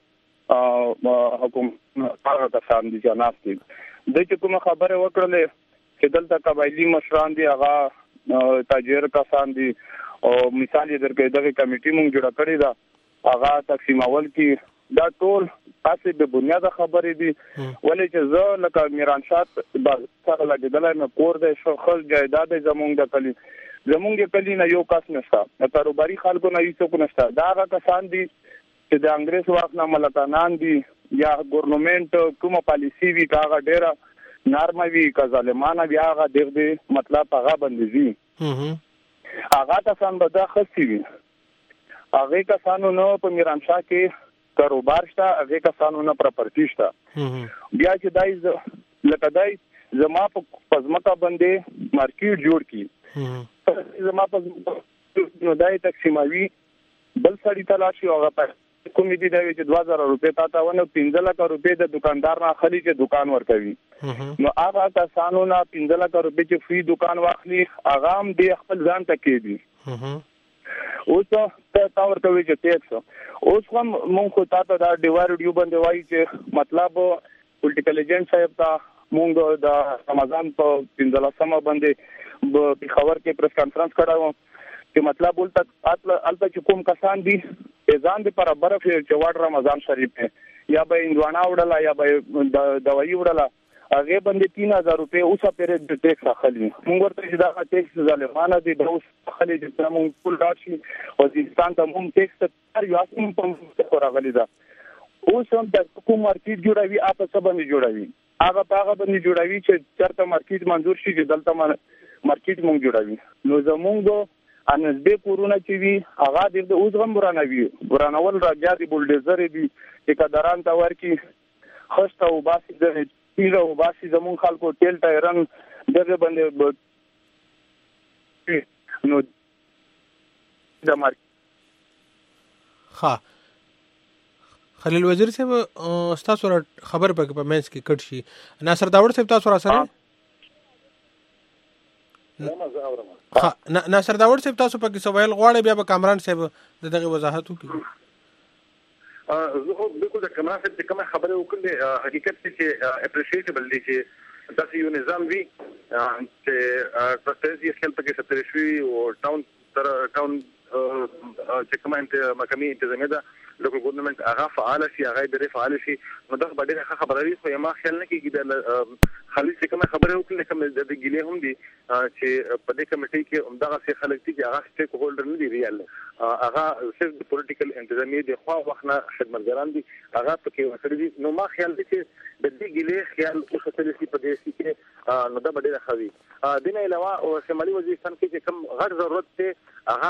حکومت هغه کسان دي چې ناستي د چې کوم خبره وکړلې چې دلته قبایلی مشران دي هغه تاجر کسان دي او مثال یې درکې دغه کمیټي مونږ جوړ کړی دا هغه تقسیم اول کې دا ټول تاسو به بنیاد خبرې دي ولې چې زه لکه میران شاه سره لګیدلای مې کور د شخص جایداد زمونږ د کلی زمونږ کلی نه یو کس نشته د کاروباري خلکو نه هیڅ نشته دا هغه کسان دي چې د انګریز وخت نه ملکانان دي یا ګورنمنت کومه پالیسی وی کاغه ډیره نارمه وی کا ظالمانه بیا هغه دغه مطلب هغه بندي هغه کسان به دا خسي وي هغه کسانو نو په میران شاه کې کاروبار شته هغه کسانو نه پراپرټی شته بیا چې دای لکه دای زما په پزماکا باندې مارکیټ جوړ کی زما په نو دای تقسیموي بل سړی تلاشي هغه په کومې دي دا چې دوه زره روپے تا تا ونه پنځه لک روپے د دکاندار نه خلی چې دکان ورکوي نو هغه کسانو نه پنځه لک روپے چې فری دکان واخلي هغه هم د خپل ځان ته کېږي اوس ته تا ورته وی چې ټیکس اوس هم مونږ خو تاسو دا ډیوارډیو باندې وایي چې مطلب پولیټیکل ایجنټ صاحب ته مونږ د رمضان په پنځلسمه باندې په خبر کې پریس کانفرنس کړو چې مطلب ولته البته چې کوم کسان دي ځان دې پر برف چې واړ رمضان شریف یا به اندوانا وړلا یا به دوايي وړلا هغه باندې تین هزار روپے اوسه پرې د ټیکس اخلي موږ ورته چې دا ټیکس ظالمانه دي د اوس خلک چې موږ ټول راشي وزیرستان ته موږ ټیکس تر یو اسیم په راغلي دا اوس هم د کوم مارکیټ جوړوي اپ څه باندې جوړوي هغه هغه باندې جوړوي چې چرته مارکیټ منظور شي چې دلته مارکیټ موږ جوړوي نو زموږ انځبه کورونه چې وی هغه د اوس غم ورانوي ورانول راځي د بولډیزر دي چې کډران تا ورکی خسته او باسي د پیره او باسي زمون خلکو تیل ټایرن دغه باندې نو د مارک ها خلیل وزیر صاحب تاسو خبر په په مینس کې کټ شي ناصر داوړ صاحب تاسو را سره ناصر داوود صاحب تاسو پکې سوال غواړئ بیا به کامران صاحب د دغه وضاحت وکړي. زه خو بالکل د کامران صاحب چې کومه خبره وکړه حقیقت چې اپریشیټبل دي چې تاسو یو نظام وی چې پرستیزي خپل پکې ستر شوی او ټاون تر ټاون چې کومه محکمې انتظامیه ده لوکل ګورنمنت هغه فعال شي هغه ډېر فعال شي نو دا ډېر ښه خبره وي خو ما خیال نه کیږي د خالي چې کومه خبره وکړه کوم د ګیلې هم دي چې په دې کمیټې کې همدغه څه خلک دي چې هغه سټیک هولډر نه دي ریال هغه صرف د پولیټیکل انتظامیه د خوا وخت خدمتګاران دي هغه پکې وکړي دي نو ما خیال دي چې د دې ګیلې خیال او خطر شي په دې کې نو دا ډېر ښه وي. د نه علاوه شمالي وزیرستان کې چې کوم غټ ضرورت ته هغه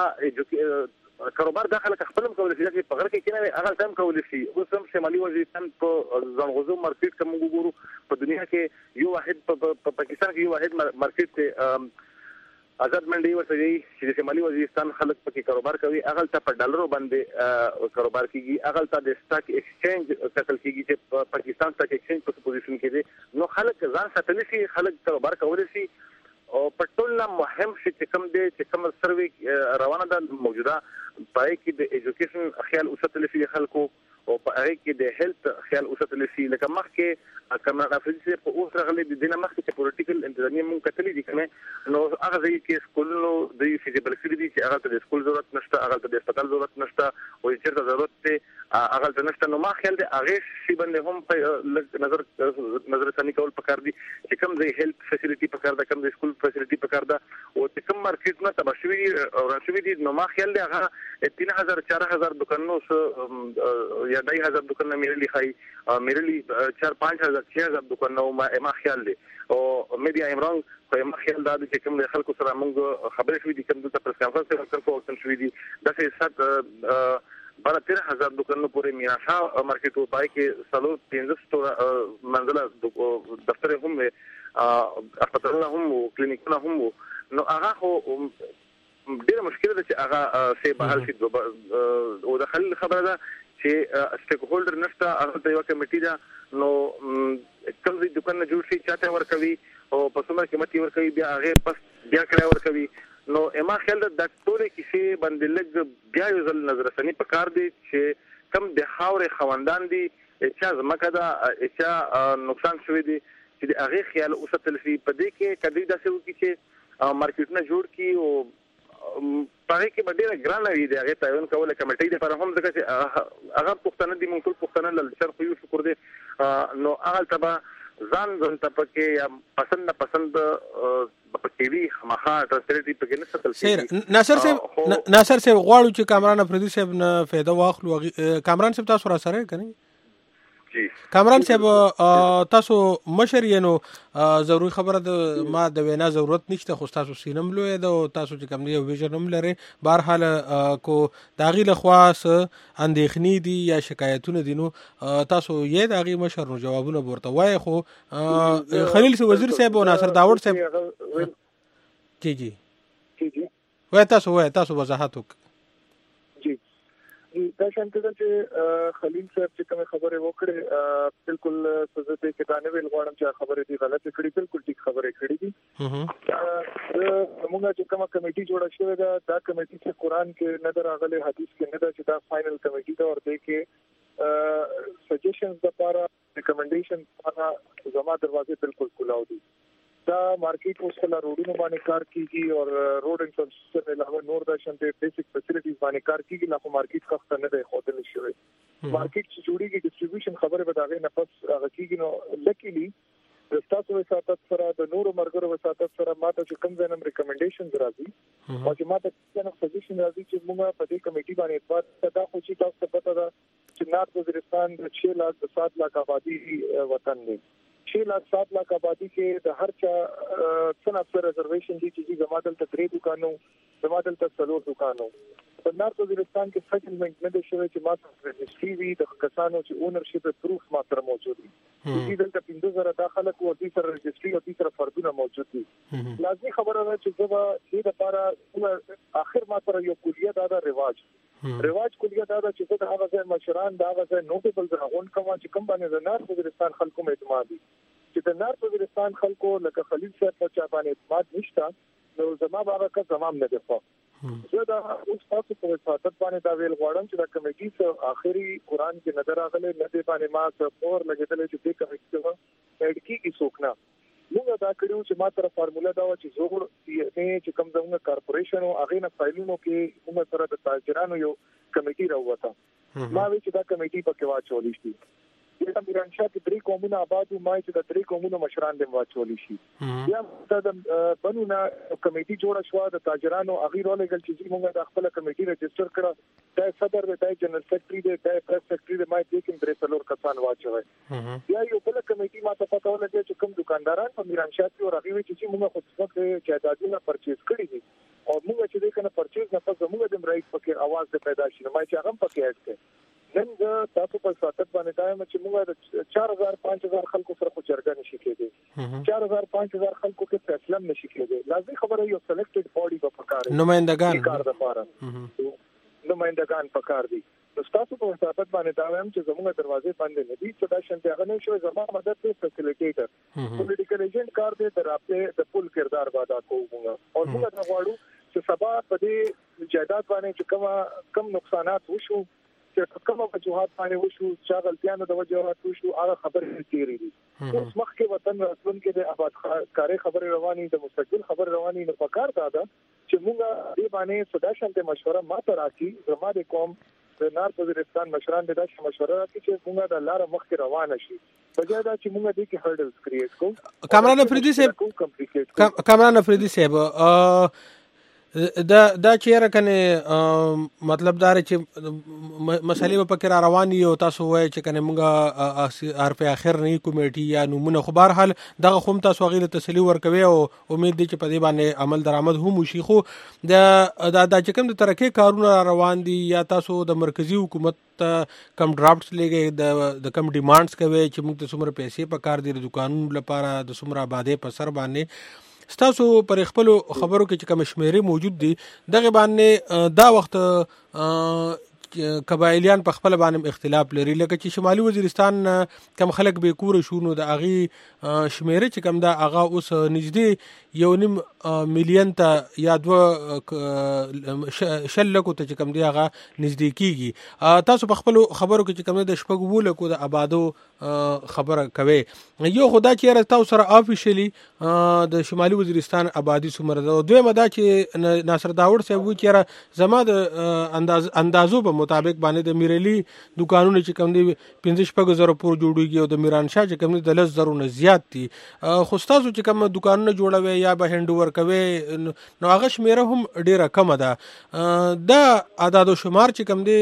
کاروبار داخله خپلم کول شي چې په غره کې کینه هغه تم کول شي اوس هم شمالي وزیرستان په زنغوزو مارکیټ کوم وګورو په دنیا کې یو واحد په پاکستان کې یو واحد مارکیټ ته آزاد منډي ورته دی چې شمالي وزیرستان خلک پکې کاروبار کوي هغه ته په ډالرو باندې کاروبار کوي هغه ته د سٹاک ایکسچینج کتل کیږي چې پاکستان سٹاک ایکسچینج په پوزیشن کې دی نو خلک ځان ساتل شي خلک کاروبار کول شي او پټولنا مهم چې کوم دی چې کوم سروي روانه ده موجوده پای کې د ایجوکیشن خیال اوساتل شي خلکو او پای کې د هیلث خیال اوساتل شي لکه مخکې کمران افریدي په اوس راغلي د دینه مخکې چې پولیټیکل انتظامیه مونږ کتلې دي کنه نو هغه ځای کې سکولونو د فیزیبل کړي دي چې هغه ته د سکول ضرورت نشته هغه ته د هسپتال ضرورت نشته او چې ته ضرورت ته هغه ته نشته نو ما خیال دی هغه شی باندې هم نظر نظر ثاني کول پکار دي چې کوم ځای هیلث فیسیلیټي پکار ده کوم ځای سکول فیسیلیټي پکار ده او چې کوم مارکیټ نه تبشوي او راشوي دي نو ما خیال دی هغه तीन हजार चार हजार दुकानों से या ढाई हजार दुकानों मेरे लिए खाई मेरे लिए चार पाँच हजार छह हजार दुकानों में एमा ख्याल दे और मीडिया इमरान को एमा ख्याल दादी कि कम लेखल को सरा मंग खबरें शुरू दी कम दूसरा प्रेस कॉन्फ्रेंस से कर को ऑप्शन शुरू दी दस सात बारह तेरह हजार दुकानों पूरे मीनाशा मार्केट को बाई के सालों तीन स्टोर मंजिला दफ्तर हम अस्पताल हम क्लिनिक हम नो आगा हो ډېر مشکل ده چې هغه سه بحال شي او د خل خبره ده چې سټیک هولډر نشته هغه د یو کمیټې ده نو کوم ځای دکان نه جوړ شي چاته ورکوي او په څومره قیمت ورکوي بیا هغه پس بیا کړه ورکوي نو اما خیال ده د ټولې کیسې باندې لګ بیا یو ځل نظر ثاني پکار دي چې کم د خاورې خوندان دي چې زمکه ده چې نقصان شوی دي چې هغه خیال اوساتل شي په دې کې کدی داسې وکړي چې مارکیټونه جوړ کی او پاره کې ډېر ګران وي دی هغه تعاون کوله کمیټې د پر هم ځکه چې هغه پښتنه دي مونږ ټول پښتنه لل شرق یو شکر دي نو هغه تبا ځان ځان تپکه یا پسند نه پسند پکې وی مخه ترسرتي پکې نه ستل شي ناصر صاحب ناصر صاحب غواړو چې کامران افریدي صاحب نه فایده واخلو کامران صاحب تاسو را سره کني کامران صاحب تاسو مشر یې نو ضروري خبره د ما د وینا ضرورت نشته خو تاسو سینم لوی ده تاسو چې کوم دی ویژن هم لري بهر حال کو داغي له خواص اندېخنی دي یا شکایتونه دي نو تاسو یې داغي مشر نو جوابونه ورته وای خو خلیل وزیر صاحب او ناصر داوود صاحب جی جی جی وای تاسو وای تاسو وضاحت وک دا شانته چې خلیل صاحب چې کوم خبره وکړه بالکل سزته کې دا نه ویل غواړم چې خبره دي غلطه کړې بالکل ټیک خبره کړې دي موږ چې کوم کمیټي جوړه شوې ده دا کمیټي چې قران کې نه راغلي حدیث کې نه دا چې دا فائنل کمیټي دا ورته کې سجیشنز لپاره ریکمنډیشن لپاره زما دروازه بالکل کلاو دي دا مارکیټ اوس کله روډونو باندې کار کیږي او روډ انفراستراکچر علاوه نور د شانته بیسیک فیسیلیټیز باندې کار کیږي لا مارکیټ خاص نه دی خو د نشوي مارکیټ چې جوړیږي ډیسټریبیوشن خبره به داغه نه پس هغه کیږي نو لکیلی د تاسو وساتت سره د نورو مرګرو وساتت سره ماته چې کوم ځنم ریکمنډیشن راځي او چې ماته څنګه سجیشن راځي چې موږ په دې کمیټي باندې اعتبار دا خو چې تاسو ته پته ده چې نارت وزیرستان د छह लाख सात लाख آبادی وطن دی छह लाख सात लाख آبادی کې د هر چا څنګه افسر ریزرویشن دي چې زمادل ته درې دکانو زمادل ته څلور دکانو په نارت وزیرستان کې سټلمنټ نه دی شوی چې ماته رجسټری وي د کسانو چې اونرشپ پروف ماتره موجود دي چې دلته پنځه زره داخله کو او د سر رجسټری او د سر فردونه موجود دي لازمي خبره ده چې زما دې لپاره اخر ماتره یو کلیه دا د رواج رواج کلیه دا چې د هغه ځای مشران دا هغه ځای نوټیبل راغون کوم چې کوم باندې د نارت وزیرستان خلکو اعتماد دي چې د نارت وزیرستان خلکو لکه خلیل صاحب په چا باندې اعتماد نشته نو زما هغه کا زمام نه دی خو زه دا اوس تاسو په وساتت باندې دا ویل غواړم چې د کمیټي سره آخري قرآن کې نظر راغلی نه دی باندې ما څه اور لګیدل چې دې کمیټي سره اډکی کی سوکنا موږ دا کړیو چې ما تر فارمولا دا و چې زوړ نه چې کوم زموږ کارپوریشن او هغه نه فایلونو کې موږ سره د تاجرانو یو کمیټي راوته ما وی چې دا کمیټي په کې واچولې شي دا میرانشاه کې درې قومونه آباد او ما چې د درې قومونو مشران دې واچولې شي بیا د بنونه کمیټي جوړه شو د تاجرانو اغیر ولګل چې موږ د خپل کمیټي رجستر کړه د صدر د جنرال سیکریټري د پریس سیکریټري د مای د کوم درې څلور کسان واچوي بیا یو بل کمیټي ما ته پته ولګی چې کوم دکانداران په میرانشاه کې او هغه چې موږ خو څه جایدادونه پرچیز کړی دي او موږ چې د کنه پرچیز نه پس موږ د رائټ پکې आवाज پیدا شي نو ما چې هغه پکې اډ کړ نن د تاسو په ساتت باندې دایم چې موږ چار هزار پنځه هزار خلکو سره خو چرګا نشي کېدی چار هزار پنځه هزار خلکو کې فیصله نشي کېدی لازمي خبره یو سلیکټډ باډي په پکار نمائندگان کار د پاره نمائندگان پکار دي نو تاسو په ساتت باندې دایم چې زموږ دروازې باندې ندي چې دا شنته هغه نشو زما مدد ته فیسیلیټیټر پولیټیکل ایجنټ کار دی د رابطه د فل کردار ادا کوو او موږ دا غواړو چې سبا په دې جائیداد باندې چې کوم کم نقصانات وشو چې کوم وجوهات باندې وشو چې غلطیانو د وجوهات وشو هغه خبرې تیری دي اوس مخکې وطن راتلون کې د آباد کاری خبرې رواني د مستقبل خبرې رواني نه پکار دا ده چې موږ دې باندې صدا شانته مشوره ماته راکړي زما د قوم د نارت وزیرستان مشران د داسې مشوره راکړي چې موږ د لار مخکې روانه شي بجای دا چې موږ دې کې هرډلز کریټ کوو کامران افریدي صاحب کامران افریدي صاحب دا دا چیرې کنه مطلب دا چې مسلې په کې را رواني او تاسو وایي چې کنه موږ ار په اخر نه کمیټي یا نمونه خو بهر حال دغه خوم تاسو غیله تسلی ورکوي او امید دي چې په دې باندې عمل درآمد هم وشي خو د دا چې کوم د ترقې کارونه روان دي یا تاسو د مرکزی حکومت کم ډرافټس لګي د کم ډیمانډز کوي چې موږ د څومره پیسې په کار دي د دکانونو لپاره د څومره آبادې په سر باندې ستاسو پر خپل خبرو کې چې کوم شمیرې موجود دي دغه باندې دا وخت قبایلیان په خپل باندې اختلاف لري لکه چې شمالي وزیرستان کم خلک به کور شو نو د اغي شمیرې چې کم دا اغا اوس نږدې یو نیم میلیون ته یا دو شل لکو ته چې کم دی اغا نږدې کیږي تاسو په خپل خبرو کې چې کم د شپږ وو لکو د آبادو خبره کوي یو خدا چې تاسو سره افیشلی د شمالي وزیرستان آبادی سمره دوی مدا چې ناصر داوود صاحب و چې زما د انداز اندازو په مطابق باندې د میرلی دکانونو چې کم دی پنځه شپږ زره پور جوړیږي او د میرانشاه چې کم دی د لس زره نه زیات دي خو تاسو چې کم دکانونه جوړوي یا به هند ور کوي نو هغه شمیره هم ډیره کم ده دا عدد او شمار چې کم دی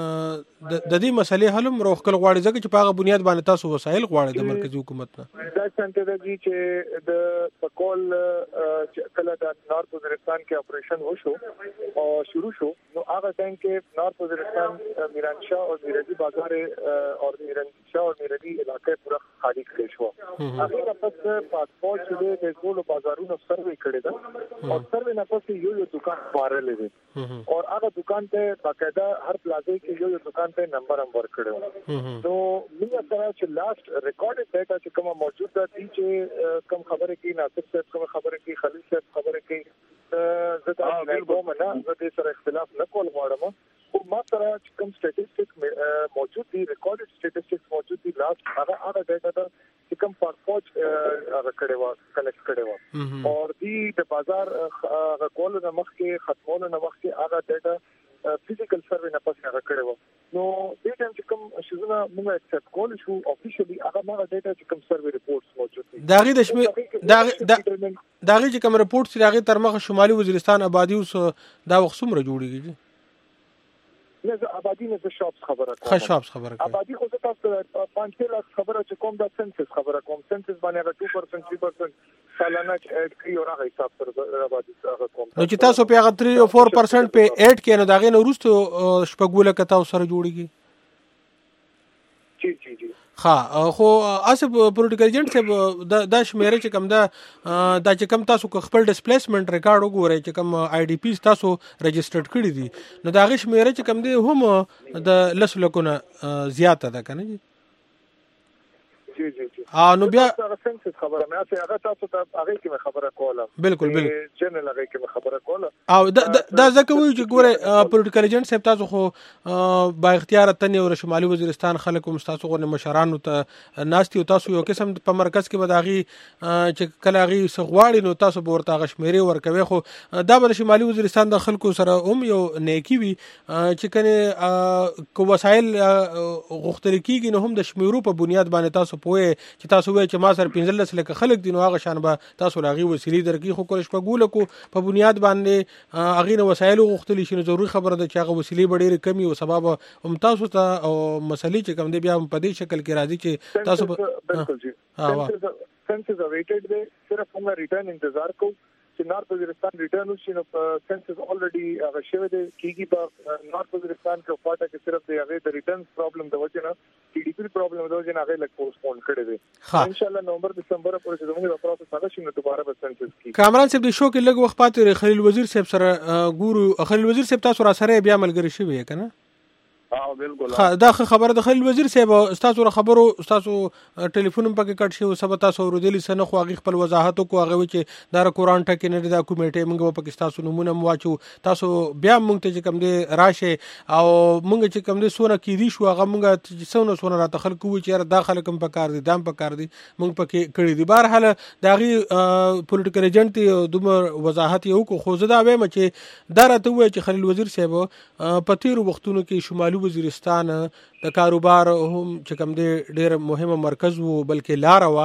د دې مسلې حل هم روخل غواړي ځکه چې په هغه بنیاد باندې تاسو وسایل غواړي د مرکزی حکومت نه دا څنګه دی چې د پکول کله د نارت وزیرستان کې اپریشن وشو او شروع شو نو هغه ټایم کې نارت وزیرستان میرانشاه او میرلی بازار او میرانشاه او میرلی علاقې پورا خالی کړی شو هغه پس پاسپورت چې د ټول بازارونو سروې کړی دا او سروې نه پس یو یو دکان وارل دي او هغه دکان ته باقاعده هر پلازې کې یو یو دکان ته نمبر هم ورکړو نو موږ سره چې لاست ریکارډډ ډاټا چې کوم موجود ده چې کوم خبره کې ناصر صاحب کوم خبره کې خلیل صاحب خبره کې زه دا کوم نه زه دې سره اختلاف نه کول غواړم او ما سره کوم سټیټسټیک موجود دي ریکارډډ سټیټسټیک موجود دي لاست هغه هغه ډاټا ده چې کوم پاسپورت هغه کړي و کلیکټ کړي و او دې د بازار هغه کول نه مخ کې ختمول نه مخ کې هغه ډاټا فزیکل سروې نه پس هغه کړي و نو دې ټیم چې کوم شزونه موږ اکسپټ کول شو افیشلی هغه ما ډاټا چې کوم سروې ریپورټس موجود دي داغي د شمه داغي داغي چې کوم ریپورټس داغي تر مخه شمالي وزیرستان آبادی اوس دا وخصومره جوړیږي نه آبادی نه شاپس خبره کوم خا شاپس خبره کوم آبادی خو تاسو پنځه لک خبره چې کوم د سنسس خبره کوم سنسس باندې هغه two percent three percent سالانه اډ کوي او هغه حساب سره آبادی هغه کوم نو چې تاسو په هغه three or four percent په اډ کې نو داغه نو وروسته شپږوله کته سره جوړیږي جی جی جی ها خو اسب پولیټیکل ایجنټ صاحب د شمیره چې کم دا د چې کم تاسو خپل ډیسپلیسمنت ریکارډ وګورئ چې کم آی ډی پی تاسو رجسټرډ کړی دي نو دا غي شمیره چې کم دی هم د لس لکونه زیاته ده کنه جی جی جی نو بیا هغه سنسس خبره مې اته هغه تاسو ته هغه کې خبره کوله بالکل بالکل جنرال هغه کې خبره کوله او دا دا ځکه وایي چې ګوره پولیټیکل ایجنټ صاحب تاسو خو با اختیار تنه او شمالي وزیرستان خلک هم تاسو غو مشرانو ته ناستي او تاسو یو قسم په مرکز کې بداغي چې کله غي سغواړي نو تاسو به ورته غشمیري ورکوي خو دا به شمالي وزیرستان د خلکو سره هم یو نیکی وي چې کنه کو وسایل غوښتل کیږي نو هم د شمیرو په بنیاد باندې تاسو پوهه چې تاسو وایي چې ما سره پنځلس لکه خلک دي نو هغه شان به تاسو لاغي وسیلې درکې خو کولش په ګول کو په بنیاد باندې هغه نو وسایل غوښتل شي نو ضروري خبره ده چې هغه وسیلې ډېرې کمی او سبب هم تاسو ته او مسلې چې کوم دی بیا په دې شکل کې راځي چې تاسو بالکل جی سنسس اویټډ دی صرف موږ ریټرن انتظار کوو چې نارت وزیرستان ریټرن وشي نو سنسس الریډي هغه شوی دی کیږي په نارت وزیرستان کې فاټه کې صرف دی هغه د ریټرن پرابلم د وجه نه ټي ډي پی پرابلم د وجه نه هغه لک پوسټپون کړی دی ان شاء الله نومبر دسمبر پورې چې موږ په پروسس هغه شي نو دوباره به سنسس کی کامران صاحب د شو کې لږ وخت پاتې خلیل وزیر صاحب سره ګورو خلیل وزیر صاحب تاسو را سره بیا ملګری شوی کنه اه بالکل دا خبره د خلیل وزیر صاحب تاسو را خبرو تاسو ټلیفون په کې کټ شي او سبا تاسو ورودلی سنه خو هغه خپل وضاحت کو هغه چې دا کوران ټکی نه دا کومیټه موږ په پاکستان نمونه مواچو تاسو بیا موږ ته چې کوم دی راشه او موږ چې کوم دی سونه کې دي شو هغه موږ سونه سونه را تخل کوی چې داخله کوم په کار دي دام په کار دي موږ په کې کړی دي بهر حال داغي پولیټیکل ایجنټ دومره وضاحت یو کو خو زدا وایم چې دا راته وای چې خلیل وزیر صاحب په تیر وختونو کې شمالي وزیرستان د کاروبار هم چې کوم دی ډیر مهمه مرکز وو بلکې لار وا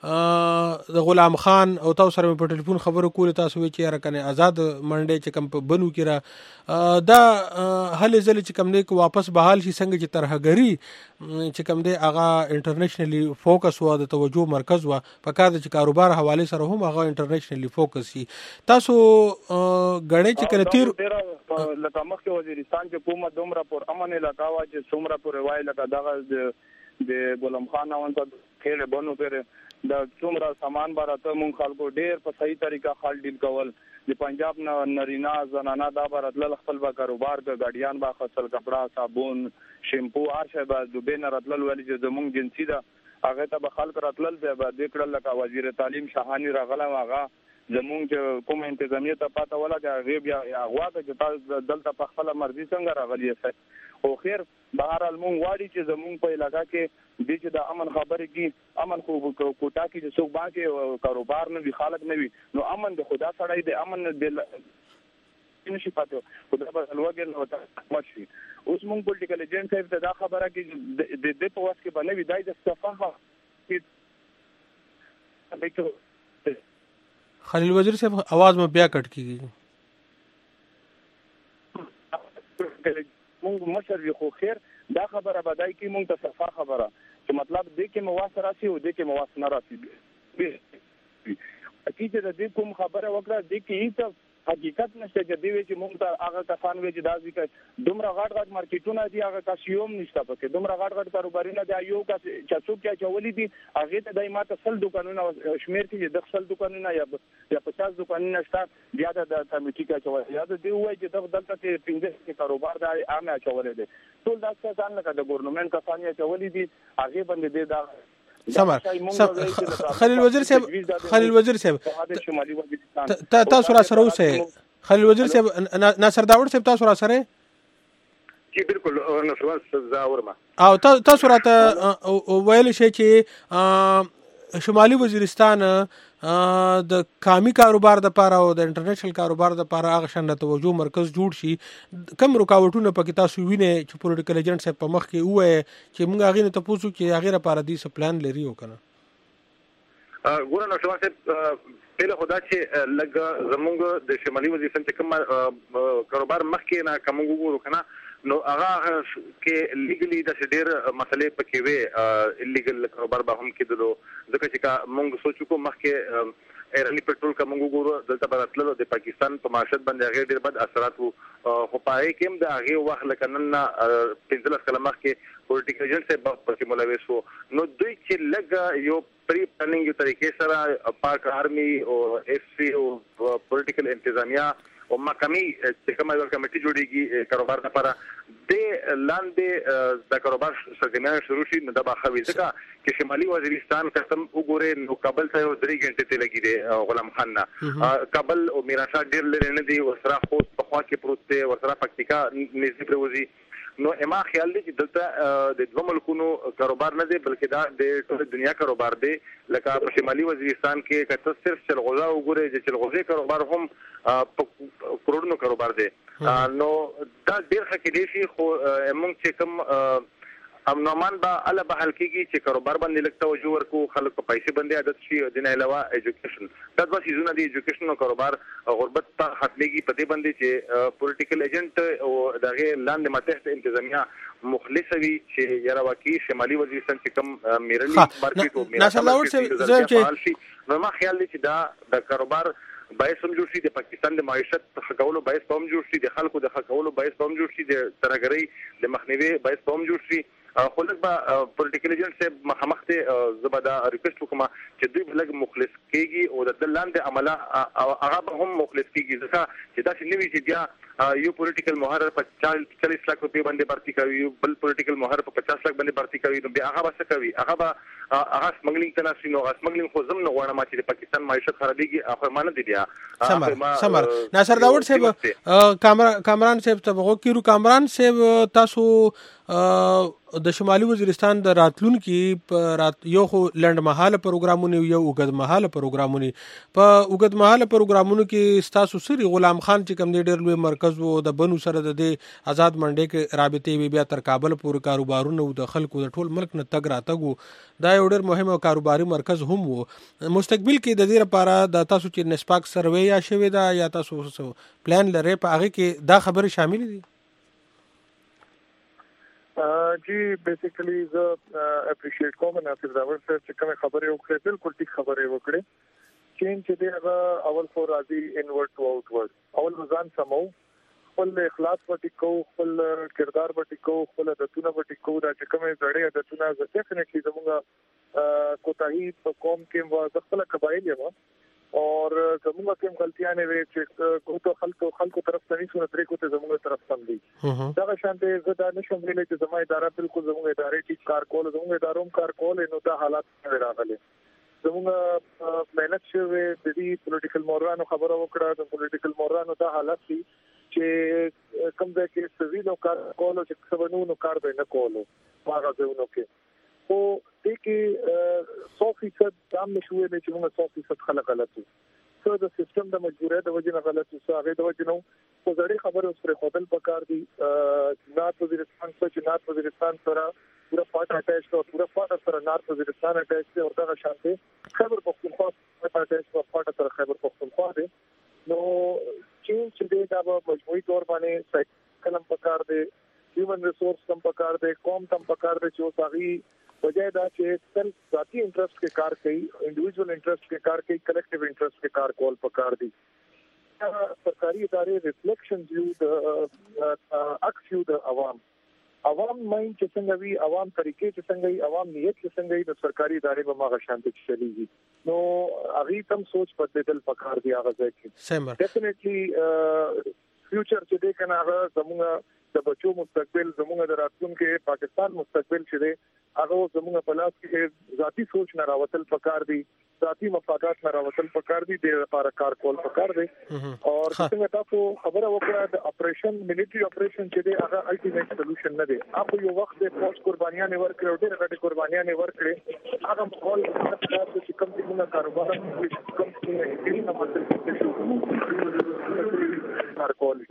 د غلام خان او تاسو سره په ټلیفون خبرو کول تاسو وی چې راکنه آزاد منډه چې کوم په بنو کړه دا هله ځل چې کوم دی واپس بحال شي څنګه چې ترهګری چې کوم دی هغه انټرنیشنلی فوکس و د توجه مرکز و په کار د کاروبار حواله سره هم هغه انټرنیشنلی فوکس شي تاسو غړې چې کله تیر لکه مخکې وزیرستان کې کومه دومره پر امن علاقه وا چې څومره پر وای لکه دغه د غلام خان اون ته خېل بنو پر د څومره سامان براته مون خلکو ډېر په صحیح طریقه خال ډیل کول د پنجاب نه نرینا زنانا دا براتل خپل با کاروبار د ګاډیان با خپل کپڑا صابون شیمپو هر شی با د بین راتل ولې چې زمونږ جنسي دا هغه ته به خلک راتل به د کړل لکه وزیر تعلیم شاهانی راغله هغه زمونږ کوم انتظامیه ته پاته ولا چې غیب یا هغه چې تاسو دلته په خپل مرزي څنګه راغلی یې او خیر بهر المون واړي چې زمونږ په علاقہ کې د چې د امن خبرې کې امن خو کوټا کې چې څوک باندې کاروبار نه وي خالق نه وي نو امن د خدا سره د امن د نشي پاتو خدا به الوګر نو تاسو اوس مونږ پولیټیکل ایجنټ صاحب ته دا خبره کې د د په واس کې باندې وی دای د صفه کې خلیل وزیر صاحب आवाज مې بیا کټ کیږي مونږ مشر یو خو خیر دا خبره بدای کی مونږ ته صفه خبره چې مطلب دې کې مواسره راشي او دې کې مواسره نه راشي اکید دې کوم خبره وکړه دې کې هیڅ حقیقت نشته چې دی چې مونږ ته هغه کسان وی چې دا ځکه دومره غټ غټ مارکیټونه دي هغه کاسیوم نشته پکې دومره غټ غټ کاروبارونه دي یو کس چې څوک چې چولې دي هغه ته دای ماته سل دکانونه شمیر کې د خپل دکانونه یا یا پچاس دکانونه شته بیا د کمیټې کې چولې یا د دی وای چې د دلته کې پنځه کاروبار د عامه چولې دي ټول دا څه ځان لکه د ګورنمنت کسان یې چولې دي هغه باندې دي دا سمر خلیل وزیر صاحب خلیل وزیر صاحب تاسو را سره اوسه خلیل وزیر صاحب ناصر داوود صاحب تاسو را سره کی بالکل نو زاور ما او تاسو راته ویل شي چې شمالي وزیرستان د کامی کاروبار د پاره او د انټرنیشنل کاروبار د پاره هغه شنه توجه مرکز جوړ شي کم رکاوټونه پکې تاسو وینئ چې پولیټیکل ایجنټ صاحب په مخ کې وایي چې موږ هغه نه تاسو کې هغه لپاره دي سپلان لري وکنه ګور نو شواسه په خدا چې لګ زمونږ د شمالي وزیرستان چې کوم کاروبار مخ کې نه کوم وګورو کنه نو هغه کې لیګلی د ډېر مسلې پکې وي الیګل کاروبار به هم کېدلو ځکه چې موږ سوچو کو مخ کې ایرانی پټرول کوم وګورو دلته براتلو د پاکستان په معاشرت باندې هغه ډېر بد اثرات وو خو پای کې هم د هغه وخت لکنن پنځلس کلمه مخ کې پولیټیکل ایجنټ سره پکې ملوث وو نو دوی چې لګ یو پری پلانینګ طریقې سره پاک آرمي او ایف سی او پولیټیکل انتظامیه او مقامي چې کومه یو کمیټه جوړیږي کاروبار لپاره د لاندې د کاروبار سرګرمیان شروع شي نو دا به خوي ځکه چې شمالي وزیرستان قسم وګوره نو کابل ته درې غنټې ته لګي دی غلام خان نه کابل او میرانشاه ډیر لري نه دی وسره خو په خوا کې پروت دی وسره پکتیکا نږدې پروزي نو اما خیال دی چې دلته د دوه ملکونو کاروبار نه دی بلکې دا د ټول دنیا کاروبار دی لکه په شمالي وزیرستان کې کته صرف چلغوزا وګوره چې چلغوزي کاروبار هم په کروڑونو کاروبار دی نو دا ډیر ښه کې دی چې خو موږ چې کوم امنومان با الله به حل کیږي چې کاروبار باندې لګ توجه ورکو خلک په پیسې باندې عادت شي د نه علاوه ایجوکیشن دا د وسیزونه دی ایجوکیشن او کاروبار غربت ته ختميږي په دې باندې چې پولیټیکل ایجنټ او دغه لاندې ماته انتظامیه مخلص وي چې یاره واقعي شمالي وزیرستان چې کوم میرلی مارکیټ او میرا نو ما خیال دی چې دا د کاروبار باعث هم جوړ شي د پاکستان د معیشت حقولو باعث هم جوړ شي د خلکو د حقولو باعث هم جوړ شي د ترګری د مخنیوي باعث هم جوړ شي خلک به پولیټیکل ایجنټ سے مخامخ ته زبدا ریکوست وکما چې دوی بلګ مخلص کیږي او د لاندې عمله هغه هم مخلص کیږي ځکه چې دا چې نوی چې بیا یو پولیټیکل مهاجر په چالیس لک روپیا باندې بھرتی کوي یو بل پولیټیکل مهاجر په پچاس لک باندې بھرتی کوي نو بیا هغه څه کوي هغه به هغه سمګلینګ ته نشي نو سمګلینګ خو زم نه غواړم چې پاکستان معیشت خرابېږي اخر مان دي بیا سمر سمر ناصر داوود صاحب کامران صاحب ته وګورو کامران صاحب تاسو د شمالي وزیرستان د راتلونکي رات یو خو لند مهاله پروګرامونه یو وګد مهاله پروګرامونه په وګد مهاله پروګرامونو کې ستاسو سری غلام خان چې کوم ډېر لوی مرکز وو د بنو سره د آزاد منډي کې رابطې بیا تر کابل پورې کاروبارونه د خلکو د ټول ملک نه تګ راتګو دا یو ډېر مهم کاروباري مرکز هم وو مستقبل کې د دې لپاره د تاسو چې نسپاک سروې یا شوی دا یا تاسو پلان لري په هغه کې دا خبره شامل دي جی بیسیکلی ز اپریشیټ کوم ناصر داور سره چې کوم خبرې وکړې بالکل ټیک خبرې وکړې چین چې دی هغه اول فور راځي انورټ ټو اوټورډ اول ځان سمو خپل اخلاص پټی کو خپل کردار پټی کو خپل دتونه پټی کو دا چې کوم زړې دتونه ډیفینټلی زموږه کوتاهی په قوم کې و خپل قبایل یم اور زموږه کوم غلطیاں نه وي چې کوته خلکو خلکو طرف ته نشو ترې کوته زموږه طرف سم دي دا شانته زدا نشم ویلې چې زموږه اداره بالکل زموږه ادارې ټیک کار کول زموږه اداروم کار کول نو دا حالات راغلي زموږه مهنت شوه د دې پولیټیکل مورانو خبره وکړه د پولیټیکل مورانو دا حالت دي چې کوم ځای کې سویلو کار کول چې سبنونو کار به نه کولو هغه ځونو کې او دې کې سو فیصد دام نشوي چې موږ سو فیصد خلک غلط وو څو د سیستم د مجبوریت د وجې نه غلط وو هغه د وجې نو خو ځړې خبره اوس پر خپل پکار دي نارت وزیرستان چې نارت وزیرستان سره پورا فاټ اٹیچ او پورا فاټ سره نارت وزیرستان اٹیچ او دا شانته خبر پختونخوا په اٹیچ او فاټ سره خبر پختونخوا دي نو چین چې دا په مجموعي تور باندې سایکلم پکار دي هیومن ریسورس کم پکار دي قوم تم پکار دي چې ساغي وجہ دا چې سل ذاتی انټرست کې کار کوي انډیویډوال انټرست کې کار کوي کلیکټیو انټرست کې کار کول پکار دي سرکاري ادارې ریفلیکشن یو د عکس یو د عوام عوام ماین چې څنګه وی عوام طریقې چې څنګه وی عوام نیت چې څنګه وی د سرکاري ادارې په ماغه شانته چلیږي نو هغه تم سوچ بدل پکار دی هغه ځکه ډیفینیټلی فیوچر چې دې کنه هغه زموږ د بچو مستقبل زموږ د راتلونکي پاکستان مستقبل چې دی هغه زموږ په لاس کې ذاتی سوچ نه راوتل پکار دی ذاتی مفادات نه راوتل پکار دی د لپاره کار کول پکار دی او څنګه تاسو خبره وکړه د اپریشن ملټری اپریشن چې دی هغه الټیمیټ سولوشن نه دی هغه یو وخت د فورس قربانیاں نه ورکړي او ډېر غټي قربانیاں نه ورکړي هغه ماحول چې کوم څه کاروبار کوم څه نه مطلب کار کول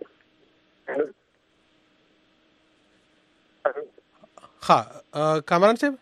ها کامران صاحب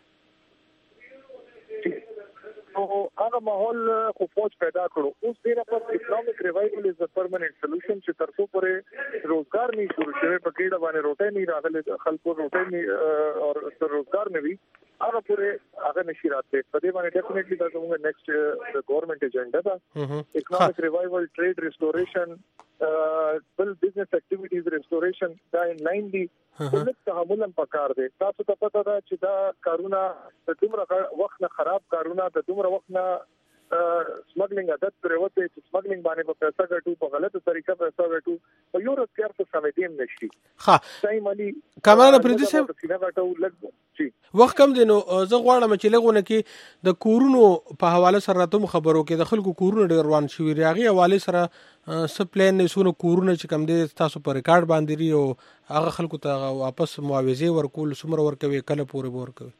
او هغه ماحول خو فوج پیدا کړو اوس دغه په اکونومیک ریوایول از ا پرمننت سولوشن چې تر څو پورې روزګار نه شروع شوی په کېډه باندې روټي نه راغلي خلکو روټي نه او روزګار نه وي هغه پورې هغه نشي راځي په دې باندې ډیفینیټلی دا زموږ نیکسټ د ګورنمنت ایجنډا ده اکونومیک ریوایول ټریډ ریسټوریشن بل بزنس اکټیویټیز ریسټوریشن دا ان لاین دي ولې تحمل هم پکار دي تاسو ته پته ده چې دا کارونه د دومره وخت نه خراب کارونه د دومره وخت نه سمګلینګ عادت پرې وته چې سمګلینګ باندې په پیسې ګټو په غلطه طریقه پیسې ګټو په یو ورځ کې څه سمېدیم نشي. ها صحیح مالي کمال پردي صاحب څنګه ګټو لګ شي وخت کم دینو زه غواړم چې لګونه کې د کورونو په حواله سره راته خبرو کې د خلکو کورونو ډیر روان شوی ریاغي حواله سره سپلین نسونو کورونه چې کم دي تاسو په ریکارډ باندې لري او هغه خلکو ته واپس معاوضه ورکول سمره ورکوي کله پورې ورکوي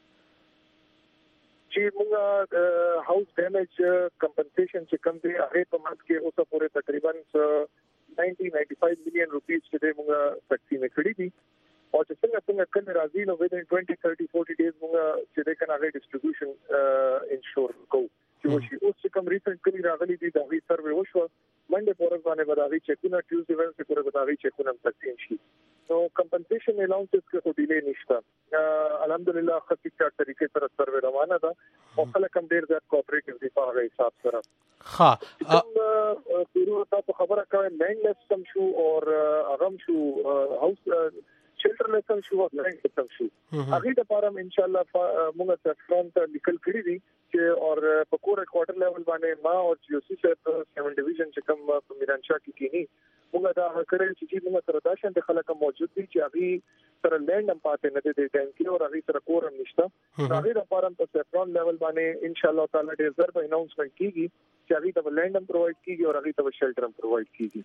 چې موږ هاوس ډیمیج کمپنسیشن چې کم دی هغه په مات کې اوسه پورې تقریبا نائنٹی نائنٹی فائیو ملین روپیز چې موږ تقسیم کړی دي او چې څنګه څنګه کله راځي نو within twenty thirty forty days موږ چې د کناغه ډیسټریبیوشن انشور کو چې وشي اوس چې کوم ریسنت کلی راغلي دي دا وی سروې وشو منډه پورز باندې بداوی چکونه ټیوزډے ورځ پورې بداوی چکونه تقسیم شي نو کمپنسیشن الاونسز کې خو ډیلې نشته الحمدلله خطي چا طریقې سره سروې روانه ده او خلک هم ډیر زیات کوآپریټیو دي په هغه حساب سره. ها ضرور تاسو خبره کوئ لینډلیس کم شو او اغم شو هاوس شیلټر لیسن شو او لینډ لیسن شو هغه د پاره ان شاء الله موږ ته فرونت لیکل کړی دي چې او په کور کوارټر لیول باندې ما او جی او سی سره سیون ډیویژن چې کوم په میرانشاه کې کینی موږ دا کړل چې موږ سره دا شان د خلک موجود دي چې هغه سره لینډ هم پاتې نه دي د ټایم کې او هغه سره کور هم نشته هغه لپاره په سیفرون لیول باندې ان شاء الله تعالی ډیر زر به اناونسمنت کیږي چې هغه ته لینډ هم پرووایډ کیږي او هغه ته شیلټر هم پرووایډ کیږي.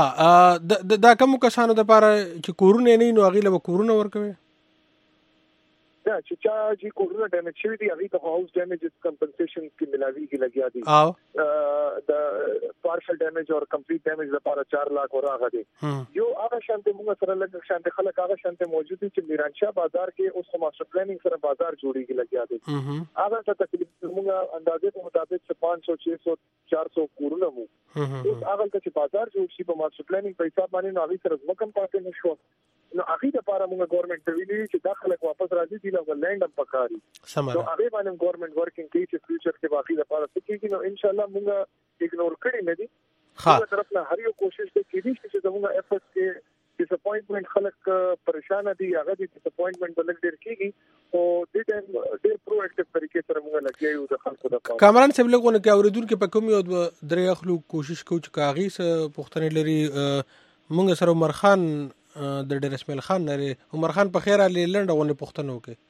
ها دا کوم کسانو لپاره چې کورونه نه نو هغه له کورونه ورکوي دا چې چا چې کورونه ډیمیج شوی دي هغه ته هاوس ډیمیج کمپنسیشن کې ملاوي کې لګیا دي او د پارشل ډیمیج او کمپلیټ ډیمیج لپاره چار لاکھ ورغه دي یو هغه شانته موږ سره لږ شانته خلک هغه شانته موجود دي چې میرانشاه بازار کې اوس ماستر پلانینګ سره بازار جوړیږي لګیا دي هغه ته تقریبا موږ اندازې په مطابق پانچ سو چھ سو چار سو کورونه مو اوس هغه چې بازار جوړ شي په ماستر پلانینګ په حساب باندې نو هغه سره ځمکه پاتې نشو نو هغه لپاره موږ ګورنمنت ته ویلي چې داخله واپس راځي دي نو لینډ هم پکاري نو هغه باندې ګورنمنت ورکینګ کوي چې فیوچر کې باقي لپاره څه کیږي نو ان شاء الله موږ اګنور کړی نه دي خو طرف نه هر یو کوشش کوي چې زموږ افورټ کې ډیساپوینټمنت خلک پریشان دي هغه دي ډیساپوینټمنت بلک ډیر کیږي او د دې ډیر پرو اکټیو طریقې سره موږ لګیو د خلکو د کامران صاحب لګونه کې اوریدونکو په کوم یو درې خلکو کوشش کوي چې کاغي سره پښتنې لري موږ سره عمر خان د ډیر اسماعیل خان لري عمر خان په خیر علي لنډونه پښتنو کې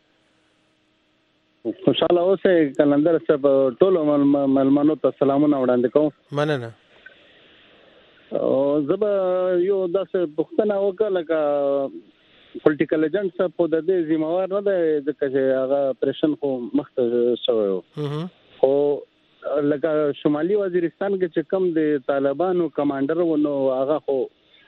خوشاله اوسه کلندر صاحب ټول ملمنو ته سلامونه وړاندې کوم مننه او زبا یو داسې پښتنه وکړه لکه پولیټیکل ایجنټ صاحب په د دې ذمہوار نه دی ځکه چې هغه پریشن خو مخته شوی خو لکه شمالي وزیرستان کې چې کم د طالبانو کمانډر ونو هغه خو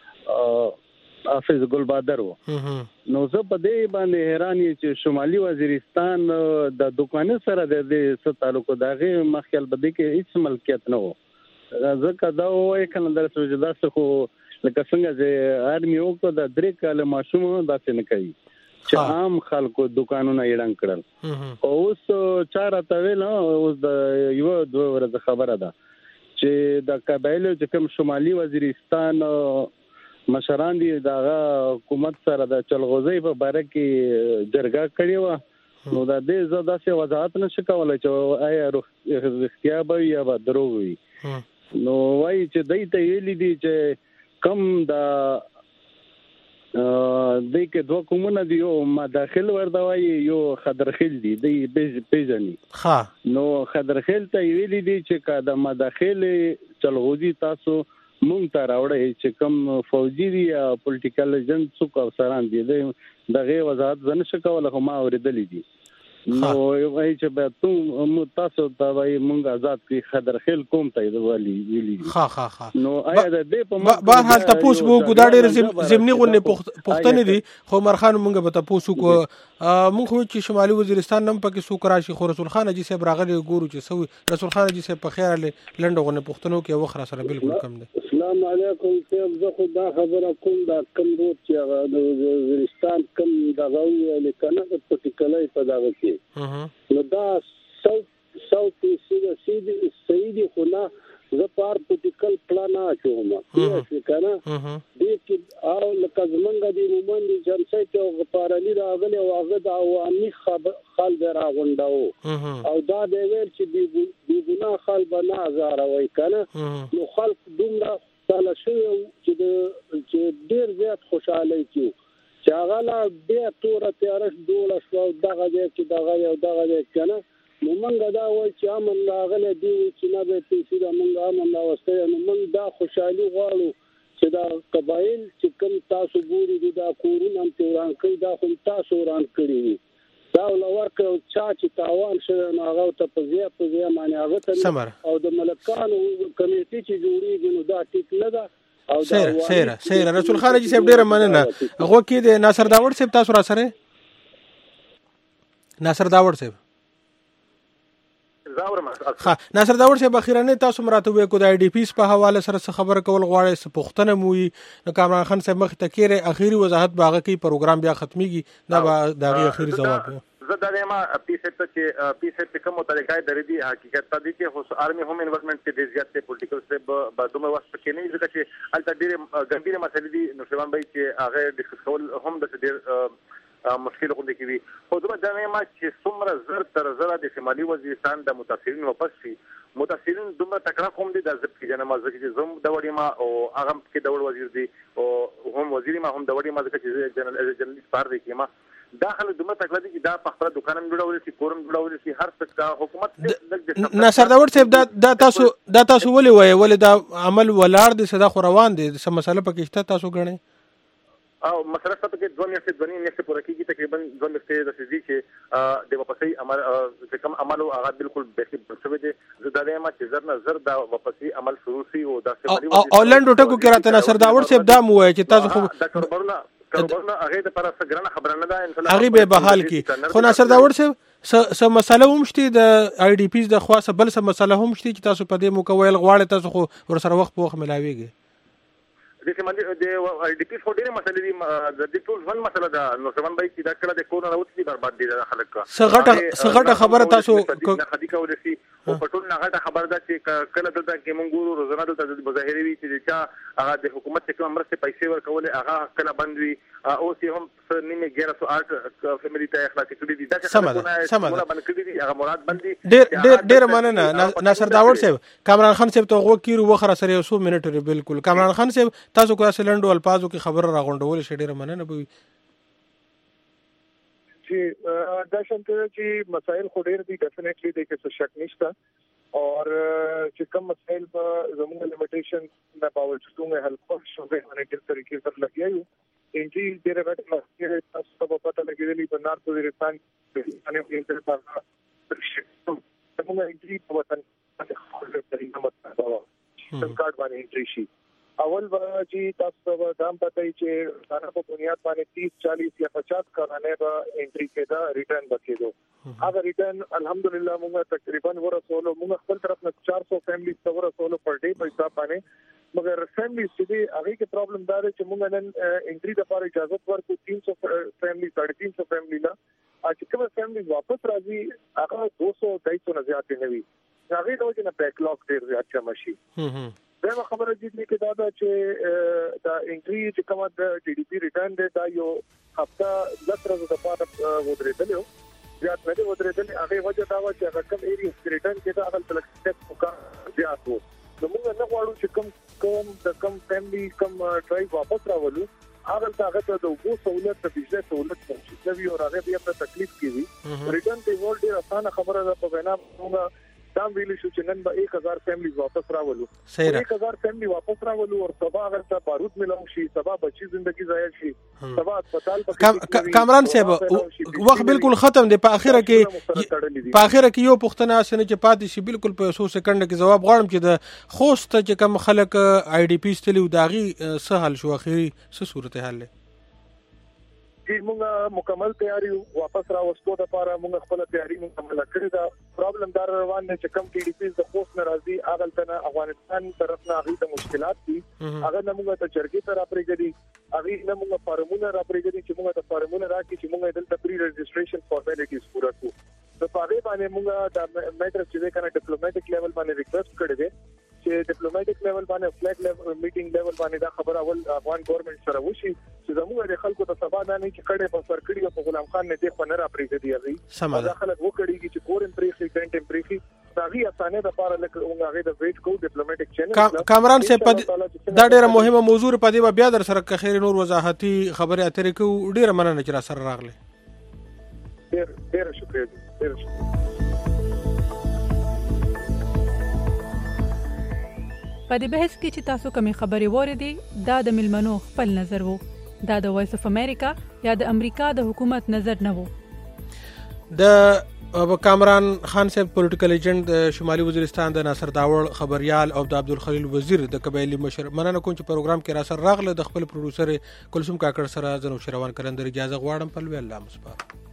حافظ ګل بادر وو نو زه په دې باندې حیران یم چې شمالي وزیرستان د دوکانه سره د دې ست تعلق دغه مخکل بده کې هیڅ ملکیت نه وو ځکه دا وایي کنه درته چې دا څه خو لکه څنګه چې ارمي وکړه د درې کاله ماشوم داسې نه کوي چې عام خلکو دکانونه یړنګ کړل او اوس چار اتویل اوس د یو دوه ورځې خبره ده چې د قبایلو چې کوم شمالي وزیرستان مشران دي دغه حکومت سره د چلغوزي په باره کې جرګه کړې و نو د دې زړه سه وضاحت نشي کولای چې آیا اختیار به یا به دروغ وي نو وایي چې دای ته ویلي دي چې کم د دای کې دوه کومونه دی یو مداخل ورته وایي یو خضرخیل دی دی پیژني ها نو خضرخیل ته ویلي دي چې کا د مداخل چلغوزي تاسو مونږ ته راوړی چې کوم فوجي دی یا پولیټیکل ایجنټ څوک افسران دي دغه وضاحت زنه شکول خو ما اوریدلې دي نو وایي چې به تو تاسو دا وایي مونږ آزاد کی خضرخیل کوم ته دی ویلي ویلي ها ها ها نو آیا د دې په بهر حال تاسو وو کو دا ډېر زمینی غونې پښتنې دي خو مرخان مونږ به تاسو کو مونږ خو چې شمالي وزیرستان نم پکې سو کراشي خو رسول خان جی صاحب راغلی ګورو چې سو رسول خان جی صاحب په خیر لنډ غونې پښتنو کې وخره سره بالکل کم دي. السلام علیکم صاحب زه خو دا خبره کوم دا کم روت چې د وزیرستان کم دغه ویل کنه په پټیکلای په دغه کې نو دا ساوث ساوث سیده سیده سیدی خو نه زه پار پټیکل پلان اچوم چې کنه دې کې او لکه زمونږ د مومن د جنسي او غفارلی راغلی او هغه د عوامي خال به راغونډاو او دا د ویل چې دی ګنا خال به نه هزار وای کنه نو خلک دومره ساله شو چې د چې ډیر زیات خوشاله کیو چې هغه لا بیا تور تیارش دوله شو دغه دې چې دغه یو دغه دې کنه نو موږ دا وای چې امن راغله دی چې نه به پیسې دا موږ امن لا وسته نو موږ دا خوشحالي غواړو چې دا قبایل چې کوم تاسو ګوري دي دا کورونه هم توران کوي دا خو تاسو وران کړی دي دا ولورک او چا چې تاوان شوی نو هغه ته په ځای په ځای باندې هغه ته او د ملکانو کمیټې چې جوړیږي نو دا ټیک نه ده او دا سیر سیر سیر رسول خان جی صاحب ډیره مننه هغه کې د ناصر داوړ صاحب تاسو را سره ناصر داوړ صاحب ها ناصر داوړ صاحب اخیرانه تاسو مراته وې کو د آی ډی پیس په حواله سره خبر کول غواړي څه پوښتنه موي نو کامران خان صاحب مخ ته کېره اخیری وضاحت باغه کې پروګرام بیا ختميږي دا د اخیری جواب زه دا ما پیسه ته چې پیسه کوم طریقې درې دي حقیقت ته دي چې هو آرمي هم انویسټمنٹ کې د زیات پولیټیکل سره په دومره وخت کې نه ځکه چې الته ډېر ګمبیر مسلې دي نو شوان به چې هغه ډیسکس کول هم د ډېر مشکل غوندي کوي خو دا د ما چې څومره زر تر زر د شمالي وزیرستان د متاثرین واپس شي متاثرین دومره تکړه کوم دي د ځب کې جنما ځکه چې زم د وړي ما او هغه کې د وړ وزیر دي او هم وزیر ما هم د وړي ما ځکه چې جنرال جنرالست پار دی کې ما داخله دومره تکړه دي چې دا په خپل دکانم جوړول شي کورم جوړول شي هر څه حکومت ناصر داوړ صاحب دا دا تاسو دا تاسو ولې وای ولې دا عمل ولار دي صدا خو روان دي سم مسله پکې شته تاسو غنئ او مسله څه کې دوه میاشتې دوه میاشتې پوره کېږي تقریبا دوه میاشتې د سړي چې د واپسي عمل چې کوم عمل هغه بالکل بهتري بنسوي دي زه دا وایم چې زر نه زر دا واپسي عمل شروع شي او دا څه او لنډ ټکو کې راته ناصر داوړ صاحب دا مو وای چې تاسو خو دا کاربرونه کاربرونه هغه د پر څنګه خبره نه ده ان شاء الله هغه به بحال کی خو ناصر داوړ صاحب س مسله هم شته د آی ډی پیز د خاصه بل څه مسله هم شته چې تاسو په دې مکوایل غواړئ تاسو خو ور سره وخت په وخت ملاويږي د سیمه د آی ډی پی خو ډېرې مسلې دي د دې ټول ځل مسله ده نو سمون به چې دا کله د کور نه وځي برباد دي د خلک سغټه سغټه خبره تاسو خدي کول شي او په ټول نه خبره ده چې کله دلته کې مونږ ګورو روزانه دلته د مظاهره وی چې چې هغه د حکومت څخه مرسته پیسې ورکول هغه کله بند وي او چې هم نیمه ګیره سو آرټ فیملی ته اخلاقي کړی دي دا څه سمه بند کړی دي هغه مراد بند دي ډېر ډېر ډېر مننه ناصر داوړ صاحب کامران خان صاحب ته غو کیرو وخره سره یو څو منټ بالکل کامران خان صاحب تاسو کو اسلندو الفاظو کې خبر راغونډول شي ډیره مننه به چې دا شنته چې مسائل خو ډیر دي ډیفینیټلی د کې څه شک نشته اور چې کوم مسائل په زموږ لیمیټیشن د باوجود موږ حل کوو شو به باندې ډیر طریقې سره لګیایو انټي ډیر غټ مسله تاسو په پته لګیدلی په نارت وزیرستان باندې یو څه پاره موږ انټي په وطن د خپل طریقې مطابق سم کارت باندې انټي شي اول به چې تاسو به دام پته چې ثانه په بنیاد باندې تیس چالیس یا پچاس کارانه به انټری کېدا ریټرن بکېدو هغه ریټرن الحمدلله موږ تقریبا ورسولو موږ خپل طرف نه چار سو فیملی ورسولو پر ډے په حساب باندې مګر فیملی چې هغه کې پرابلم دا دی چې موږ نن انټری د لپاره اجازه ورکړو تین سو فیملی ساڑھے تین سو فیملی لا چې کوم فیملی واپس راځي هغه دو سو ډای سو نه زیات نه وي هغه د وجه نه بیک لاګ ډیر زیات چم شي دا خبره دې کې دا دا چې دا انټری چې کومه د ټي ډي پی ریټرن دی دا یو هفته لتر د پاره ودرېدل زیات نه ودرېدل هغه وجه دا و چې هغه کوم ایریا ریټرن کې دا هغه تلک وکا زیات وو نو موږ نه غواړو چې کوم کوم د کوم فیملی کوم ټرای واپس راولو هغه هغه ته د وګو سہولت د بجلی سہولت چې نو یو راغی بیا په تکلیف کې وي ریټرن ته ور ډیر اسانه خبره ده په وینا موږ دام ویلی شو چې نن به هزار فیملی واپس راولو هزار فیملی واپس راولو او سبا اگر ته بارود ملاو شي سبا بچی ژوندۍ ضایع شي سبا هسپتال په کامران صاحب وخت بالکل ختم دی په اخره کې په اخره کې یو پښتنه اسنه چې پاتې شي بالکل په څو سکند کې جواب غواړم چې د خوست چې کوم خلک آی ډی پی ستلو داغي سهل شو اخیری څه صورتحال له چې موږ مکمل تیاری واپس راوستو د لپاره موږ خپل تیاری مکمل کړی دا پرابلم دار روان نه چې کم ټي ډي پی د خوست ناراضي اغل تنه افغانستان طرف نه هغه د مشکلات دي هغه نه موږ ته چرګي تر اپریګري هغه نه موږ فارمونه را اپریګري چې موږ ته فارمونه راکړي چې موږ دلته پری رجسټریشن فارمالیټیز پورا کړو د پاره باندې موږ د میټر چې کنه ډیپلوماټیک لیول باندې ریکوست کړی دی چې چې ډیپلوماټیک لیول باندې فلیګ لیول میټینګ لیول باندې دا خبره اول افغان ګورنمنت سره وشي چې زموږ د خلکو ته سبا نه چې کډه په سر کړی په غلام خان نه دی خو نه را پریږدي هغه دا خلک وکړي چې کور امپریخي ټنټ امپریخي داغي اسانه د پاره لکه هغه د ویټ کو ډیپلوماټیک چینل کامران سے دا ډیره مهمه موضوع په دې بیا در سره که خیر نور وضاحتي خبره اترې کو ډیره مننه چې را سره راغله. ډیر ډیر شکریہ ډیر شکریہ. په دې بحث کې چې تاسو کومې خبرې واورېدې دا د ملمنو خپل نظر وو، دا د وایس اف امریکا یا د امریکا د حکومت نظر نه وو. د کامران خان صاحب پولیټیکل ایجنټ د شمالي وزیرستان د ناصر داوړ خبريال او د عبدالخلیل وزیر د قبایلی مشر مننه کوم چې پروګرام کې را سره راغله. د خپل پروډوسر کلثوم کاکړ سره زنو شروان کلندر اجازه غواړم. په لوی الله مسپار.